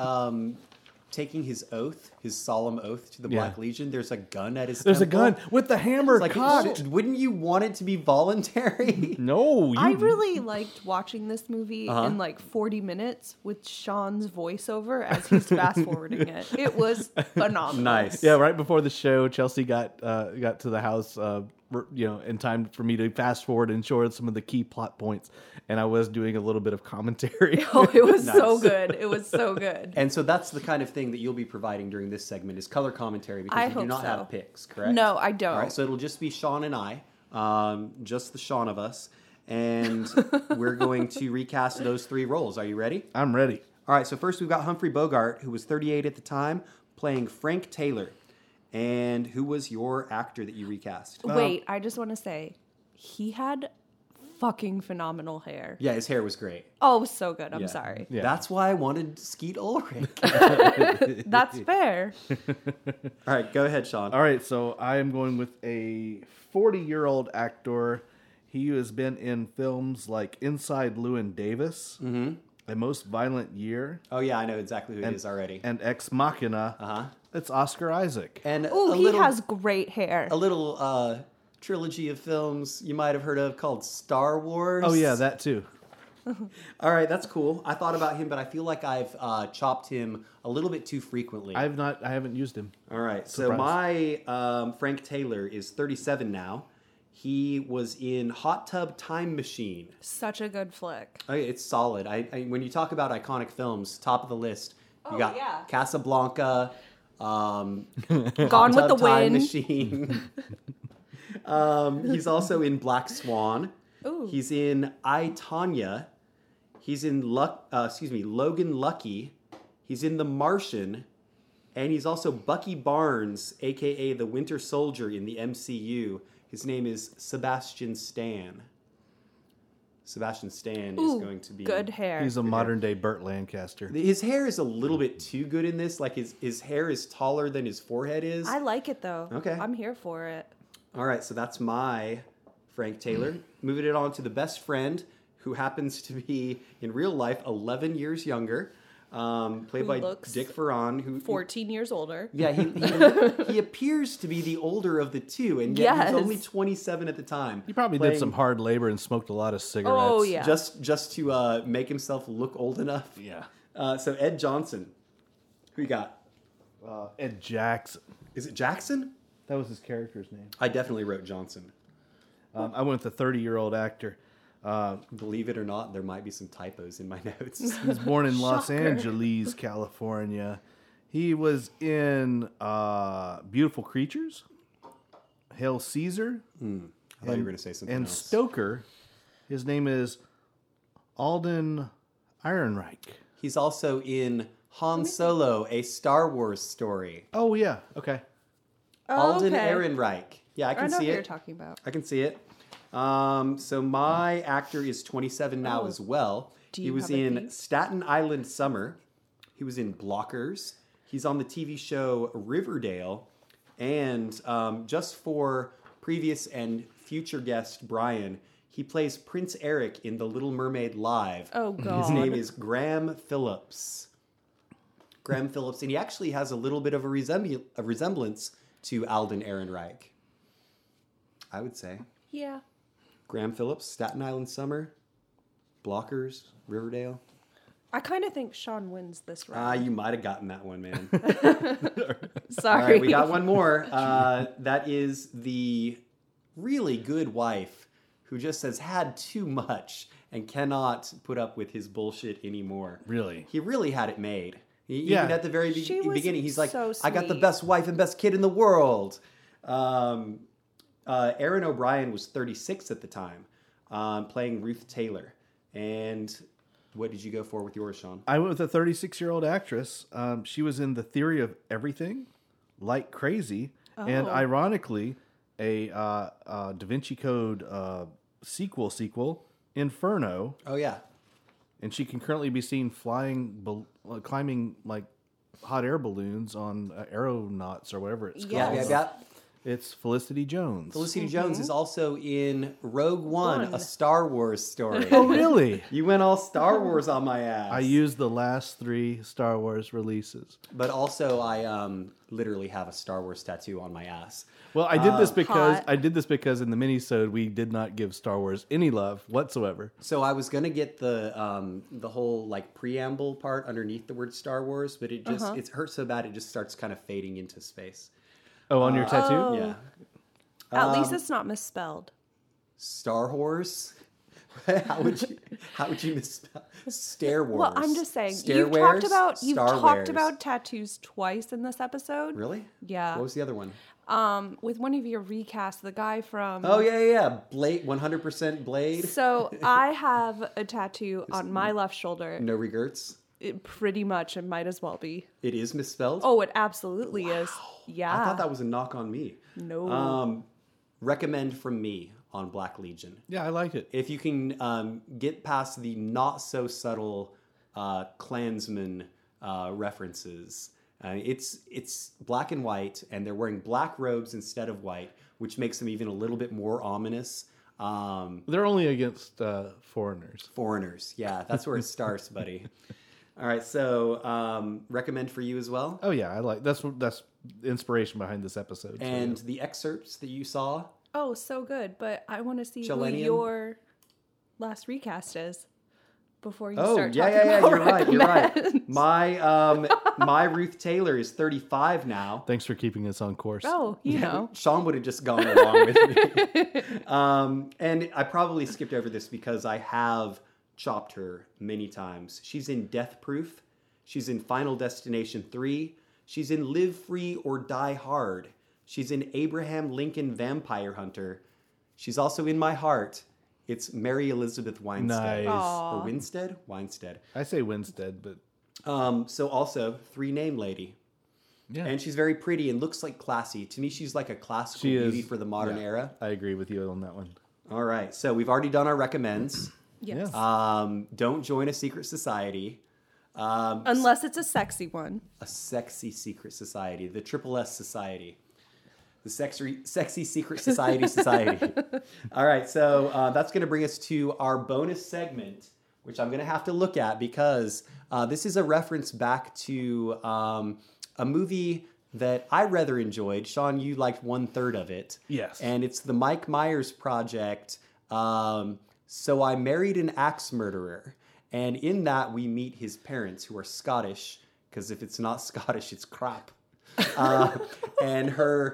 taking his solemn oath to the Black Legion, there's a gun at his There's temple. A gun with the hammer cocked. Wouldn't you want it to be voluntary? No. I really liked watching this movie in like 40 minutes with Sean's voiceover as he's fast forwarding it. It was phenomenal. Nice. Yeah, right before the show, Chelsea got to the house in time for me to fast forward and show her some of the key plot points, and I was doing a little bit of commentary. Oh, it was so good. It was so good. And so that's the kind of thing that you'll be providing during this segment is color commentary because you do not have picks, correct? No, I don't. All right, so it'll just be Sean and I, just the Sean of us, and we're going to recast those 3 roles. Are you ready? I'm ready. All right, so first we've got Humphrey Bogart, who was 38 at the time, playing Frank Taylor. And who was your actor that you recast? Wait, I just want to say, he had fucking phenomenal hair. Yeah, his hair was great. Oh, it was so good. I'm sorry. Yeah. That's why I wanted Skeet Ulrich. That's fair. All right, go ahead, Sean. All right, so I am going with a 40-year-old actor. He has been in films like Inside Llewyn Davis, A Most Violent Year. Oh, yeah, I know exactly who it is already. And Ex Machina. It's Oscar Isaac. And Oh, he has great hair. A little trilogy of films you might have heard of called Star Wars. Oh yeah, that too. All right, that's cool. I thought about him, but I feel like I've chopped him a little bit too frequently. I haven't used him. All right, Surprise. so my Frank Taylor is 37 now. He was in Hot Tub Time Machine. Such a good flick. Okay, it's solid. I when you talk about iconic films, top of the list. You got yeah. Casablanca, Gone Hot with Tub the Time Wind. Machine. He's also in Black Swan. Ooh. He's in I, Tonya. He's in Logan Lucky. He's in The Martian. And he's also Bucky Barnes, a.k.a. the Winter Soldier in the MCU. His name is Sebastian Stan. Sebastian Stan is going to be... good hair. He's a modern-day Burt Lancaster. His hair is a little bit too good in this. Like, his hair is taller than his forehead is. I like it, though. Okay. I'm here for it. All right, so that's my Frank Taylor. Moving it on to the best friend, who happens to be, in real life, 11 years younger. Played by looks Dick Ferran, who 14 years older. Yeah, he appears to be the older of the two, and yet he was only 27 at the time. He probably did some hard labor and smoked a lot of cigarettes. Oh, yeah. Just to make himself look old enough. Yeah. So Ed Johnson, who you got? Ed Jackson. Is it Jackson? That was his character's name. I definitely wrote Johnson. I went with a 30-year-old actor. Believe it or not, there might be some typos in my notes. He was born in Los Shocker. Angeles, California. He was in Beautiful Creatures, Hail Caesar. I thought you were going to say something and else. Stoker. His name is Alden Ehrenreich. He's also in Han Solo, a Star Wars story. Oh, yeah. Okay. Alden okay. Ehrenreich. Yeah, I I can know see who it. you're talking about. I can see it. So my actor is 27 now as well. Do He you was have a in theme? Staten Island Summer. He was in Blockers. He's on the TV show Riverdale. And just for previous and future guest Brian, he plays Prince Eric in The Little Mermaid Live. Oh, God. His name is Graham Phillips. Graham Phillips. And he actually has a little bit of a resemblance to Alden Ehrenreich, I would say. Yeah. Graham Phillips, Staten Island Summer, Blockers, Riverdale. I kind of think Sean wins this round. You might have gotten that one, man. Sorry. All right, we got one more. That is the really good wife who just has had too much and cannot put up with his bullshit anymore. Really? He really had it made. Yeah. Even at the very She was beginning, he's like, so I got the sweet. best wife and best kid in the world. Aaron O'Brien was 36 at the time, playing Ruth Taylor. And what did you go for with yours, Sean? I went with a 36-year-old actress. She was in The Theory of Everything, Like Crazy, and ironically, a Da Vinci Code sequel, Inferno. Oh, yeah. And she can currently be seen climbing like hot air balloons on aeronauts or whatever it's called. Yeah. It's Felicity Jones. Felicity Jones is also in Rogue One, a Star Wars story. Oh, really? You went all Star Wars on my ass. I used the last 3 Star Wars releases. But also, I literally have a Star Wars tattoo on my ass. Well, I did this because hot. in the mini-sode we did not give Star Wars any love whatsoever. So I was gonna get the whole like preamble part underneath the word Star Wars, but it just it hurts so bad it just starts kind of fading into space. Oh, on your tattoo? Oh. Yeah. At least it's not misspelled. Star Wars. How would you misspell Star Wars? Well, I'm just saying Stairwares? you've Star talked Wares. about tattoos twice in this episode. Really? Yeah. What was the other one? With one of your recasts, the guy from Oh yeah. Blade, 100% Blade. So I have a tattoo on my left shoulder. No regrets. It pretty much, it might as well be. It is misspelled. Oh, it absolutely is. Yeah. I thought that was a knock on me. No. Recommend from me on Black Legion. Yeah, I like it. If you can get past the not so subtle Klansman references, it's black and white, and they're wearing black robes instead of white, which makes them even a little bit more ominous. They're only against foreigners. Foreigners, yeah, that's where it starts, buddy. All right, so recommend for you as well? Oh yeah, I like that's the inspiration behind this episode. And the excerpts that you saw? Oh, so good. But I want to see who Chelenium? your last recast is before you Oh, start yeah, talking about you're right, you're right. recommends. My Ruth Taylor is 35 now. Thanks for keeping us on course. Oh, you know. Sean would have just gone along with me. And I probably skipped over this because I have chopped her many times. She's in Death Proof. She's in Final Destination 3. She's in Live Free or Die Hard. She's in Abraham Lincoln Vampire Hunter. She's also in my heart. It's Mary Elizabeth Winstead. Nice. Or Winstead? Winstead. I say Winstead, but... So also, Three Name Lady. Yeah. And she's very pretty and looks like classy. To me, she's like a classical beauty for the modern era. I agree with you on that one. All right. So we've already done our recommends. Yes. Don't join a secret society. Unless it's a sexy one. A sexy secret society. The Triple S Society. The sexy secret society. All right. So that's going to bring us to our bonus segment, which I'm going to have to look at because this is a reference back to a movie that I rather enjoyed. Sean, you liked 1/3 of it. Yes. And it's the Mike Myers Project. So I Married an Axe Murderer. And in that, we meet his parents, who are Scottish, because if it's not Scottish, it's crap. And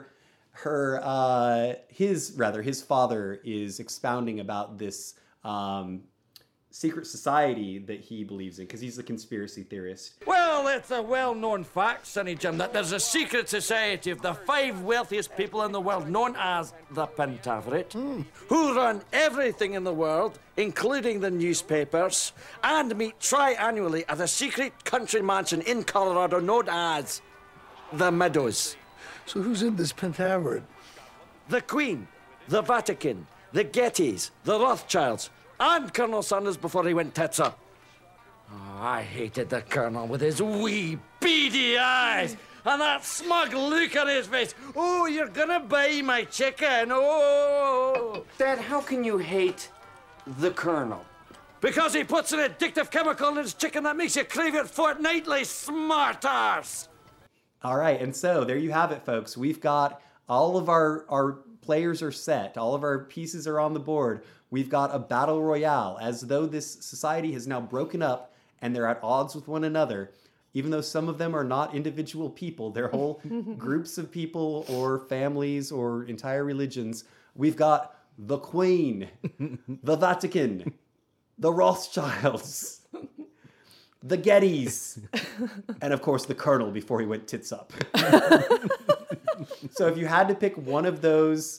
his father is expounding about this secret society that he believes in, because he's a conspiracy theorist. Well, it's a well-known fact, Sonny Jim, that there's a secret society of the 5 wealthiest people in the world, known as the Pentaverate, who run everything in the world, including the newspapers, and meet triannually at a secret country mansion in Colorado known as the Meadows. So who's in this Pentaverate? The Queen, the Vatican, the Gettys, the Rothschilds, and Colonel Sanders before he went tits up. Oh, I hated the Colonel with his wee beady eyes and that smug look on his face. Oh, you're gonna buy my chicken. Oh. Dad, how can you hate the Colonel? Because he puts an addictive chemical in his chicken that makes you crave it fortnightly, smart arse. All right, and so there you have it, folks. We've got all of our players are set. All of our pieces are on the board. We've got a battle royale, as though this society has now broken up and they're at odds with one another. Even though some of them are not individual people, they're whole groups of people or families or entire religions. We've got the Queen, the Vatican, the Rothschilds, the Gettys, and of course the Colonel before he went tits up. So if you had to pick one of those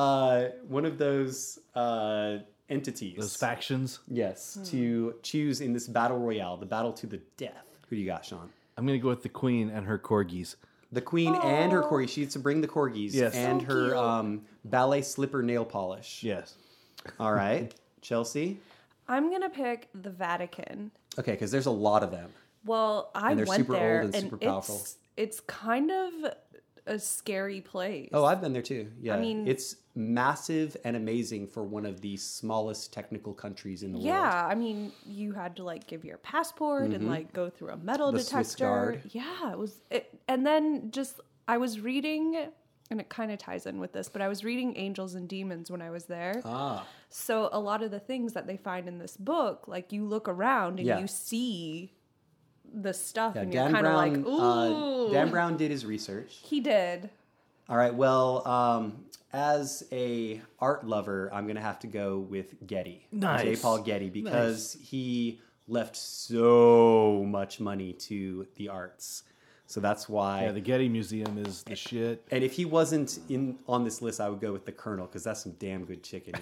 entities, those factions, yes, to choose in this battle royale, the battle to the death, who do you got, Sean? I'm going to go with the Queen and her corgis. The Queen and her corgis. She needs to bring the corgis. Yes. And So her ballet slipper nail polish. Yes. All right. Chelsea? I'm going to pick the Vatican. Okay, because there's a lot of them. Well, I And they're went super there, old and super powerful. It's kind of a scary place. Oh, I've been there too. Yeah. I mean, it's massive and amazing for one of the smallest technical countries in the world. yeah, I mean, you had to like give your passport and like go through a metal The detector. Swiss Guard. Yeah, and then just I was reading, and it kind of ties in with this, but I was reading Angels and Demons when I was there. Ah. So a lot of the things that they find in this book, like you look around and Yeah. you see the stuff, Yeah, and Dan you're kind of Brown, like, ooh. Dan Brown did his research. He did. All right. Well, as a art lover, I'm going to have to go with Getty. Nice. J. Paul Getty, because he left so much money to the arts. So that's why. Yeah, the Getty Museum is the shit. And if he wasn't on this list, I would go with the Colonel, because that's some damn good chicken.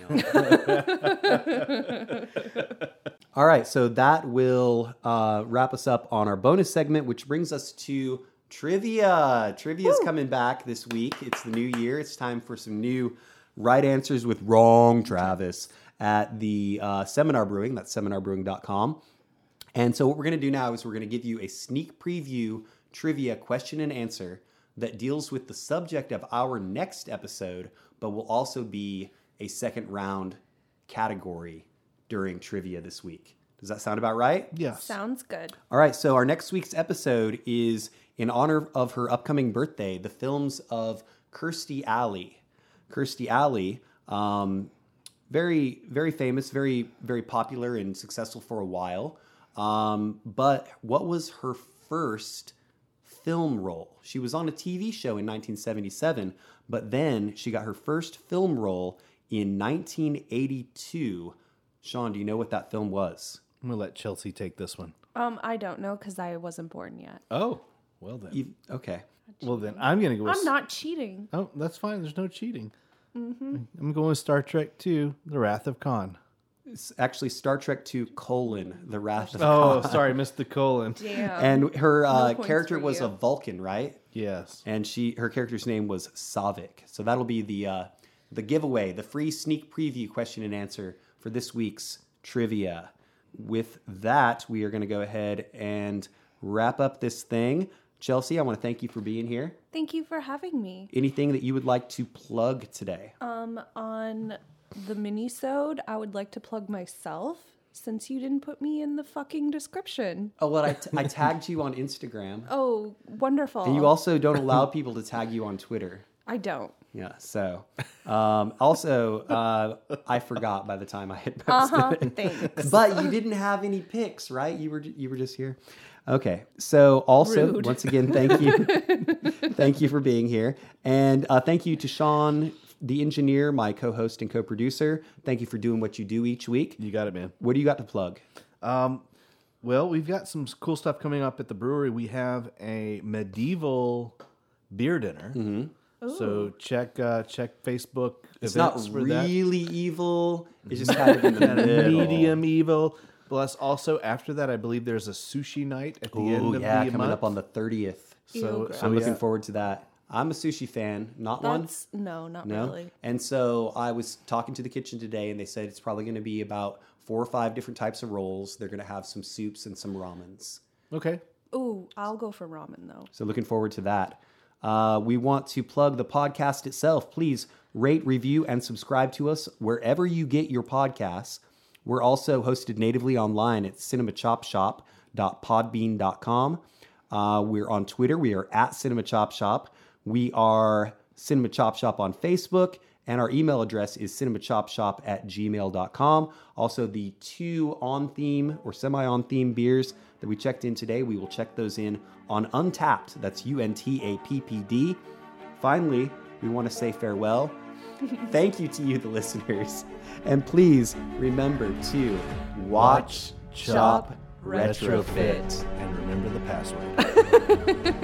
All right, so that will wrap us up on our bonus segment, which brings us to trivia. Trivia is coming back this week. It's the new year. It's time for some new right answers with Wrong Travis at the Seminar Brewing. That's seminarbrewing.com. And so what we're going to do now is we're going to give you a sneak preview trivia question and answer that deals with the subject of our next episode, but will also be a second round category during trivia this week. Does that sound about right? Yeah. Sounds good. All right, so our next week's episode is in honor of her upcoming birthday, the films of Kirstie Alley. Kirstie Alley, very, very famous, very, very popular and successful for a while. But what was her first film role? She was on a TV show in 1977, but then she got her first film role in 1982. Sean, do you know what that film was? I'm going to let Chelsea take this one. I don't know because I wasn't born yet. Oh, well then. Okay. Well then, I'm going to go with... I'm not cheating. Oh, that's fine. There's no cheating. Mm-hmm. I'm going with Star Trek II, The Wrath of Khan. It's actually Star Trek II: The Wrath of Khan. Oh, sorry, missed the colon. Damn. And her No character points was for a you. Vulcan, right? Yes. And her character's name was Savik. So that'll be the giveaway, the free sneak preview question and answer for this week's trivia. With that, we are going to go ahead and wrap up this thing. Chelsea, I want to thank you for being here. Thank you for having me. Anything that you would like to plug today? On the mini-sode, I would like to plug myself since you didn't put me in the fucking description. Oh, well, I tagged you on Instagram. Oh, wonderful. And you also don't allow people to tag you on Twitter. I don't. Yeah, so. Also, I forgot by the time I had posted it. Thanks. But you didn't have any pics, right? You were just here. Okay, so also, Rude. once again, thank you. Thank you for being here. And thank you to Sean, the engineer, my co-host and co-producer. Thank you for doing what you do each week. You got it, man. What do you got to plug? Well, we've got some cool stuff coming up at the brewery. We have a medieval beer dinner. Mm-hmm. So check Facebook It's events not for that. really evil. It's just kind of in the middle. Medium evil. Plus, also after that, I believe there's a sushi night at the end of the coming month. up on the 30th. Ew, I'm looking yeah. forward to that. I'm a sushi fan, not one. No, not No. really. And so I was talking to the kitchen today, and they said it's probably going to be about 4 or 5 different types of rolls. They're going to have some soups and some ramens. Okay. Ooh, I'll go for ramen though. So looking forward to that. We want to plug the podcast itself. Please rate, review, and subscribe to us wherever you get your podcasts. We're also hosted natively online at cinemachopshop.podbean.com. We're on Twitter. We are at cinemachopshop. We are cinemachopshop on Facebook. And our email address is cinemachopshop@gmail.com. Also, the 2 on-theme or semi-on-theme beers that we checked in today, we will check those in on Untappd. That's UNTAPPD. Finally, we want to say farewell. Thank you to you, the listeners. And please remember to watch, chop, retrofit. And remember the password.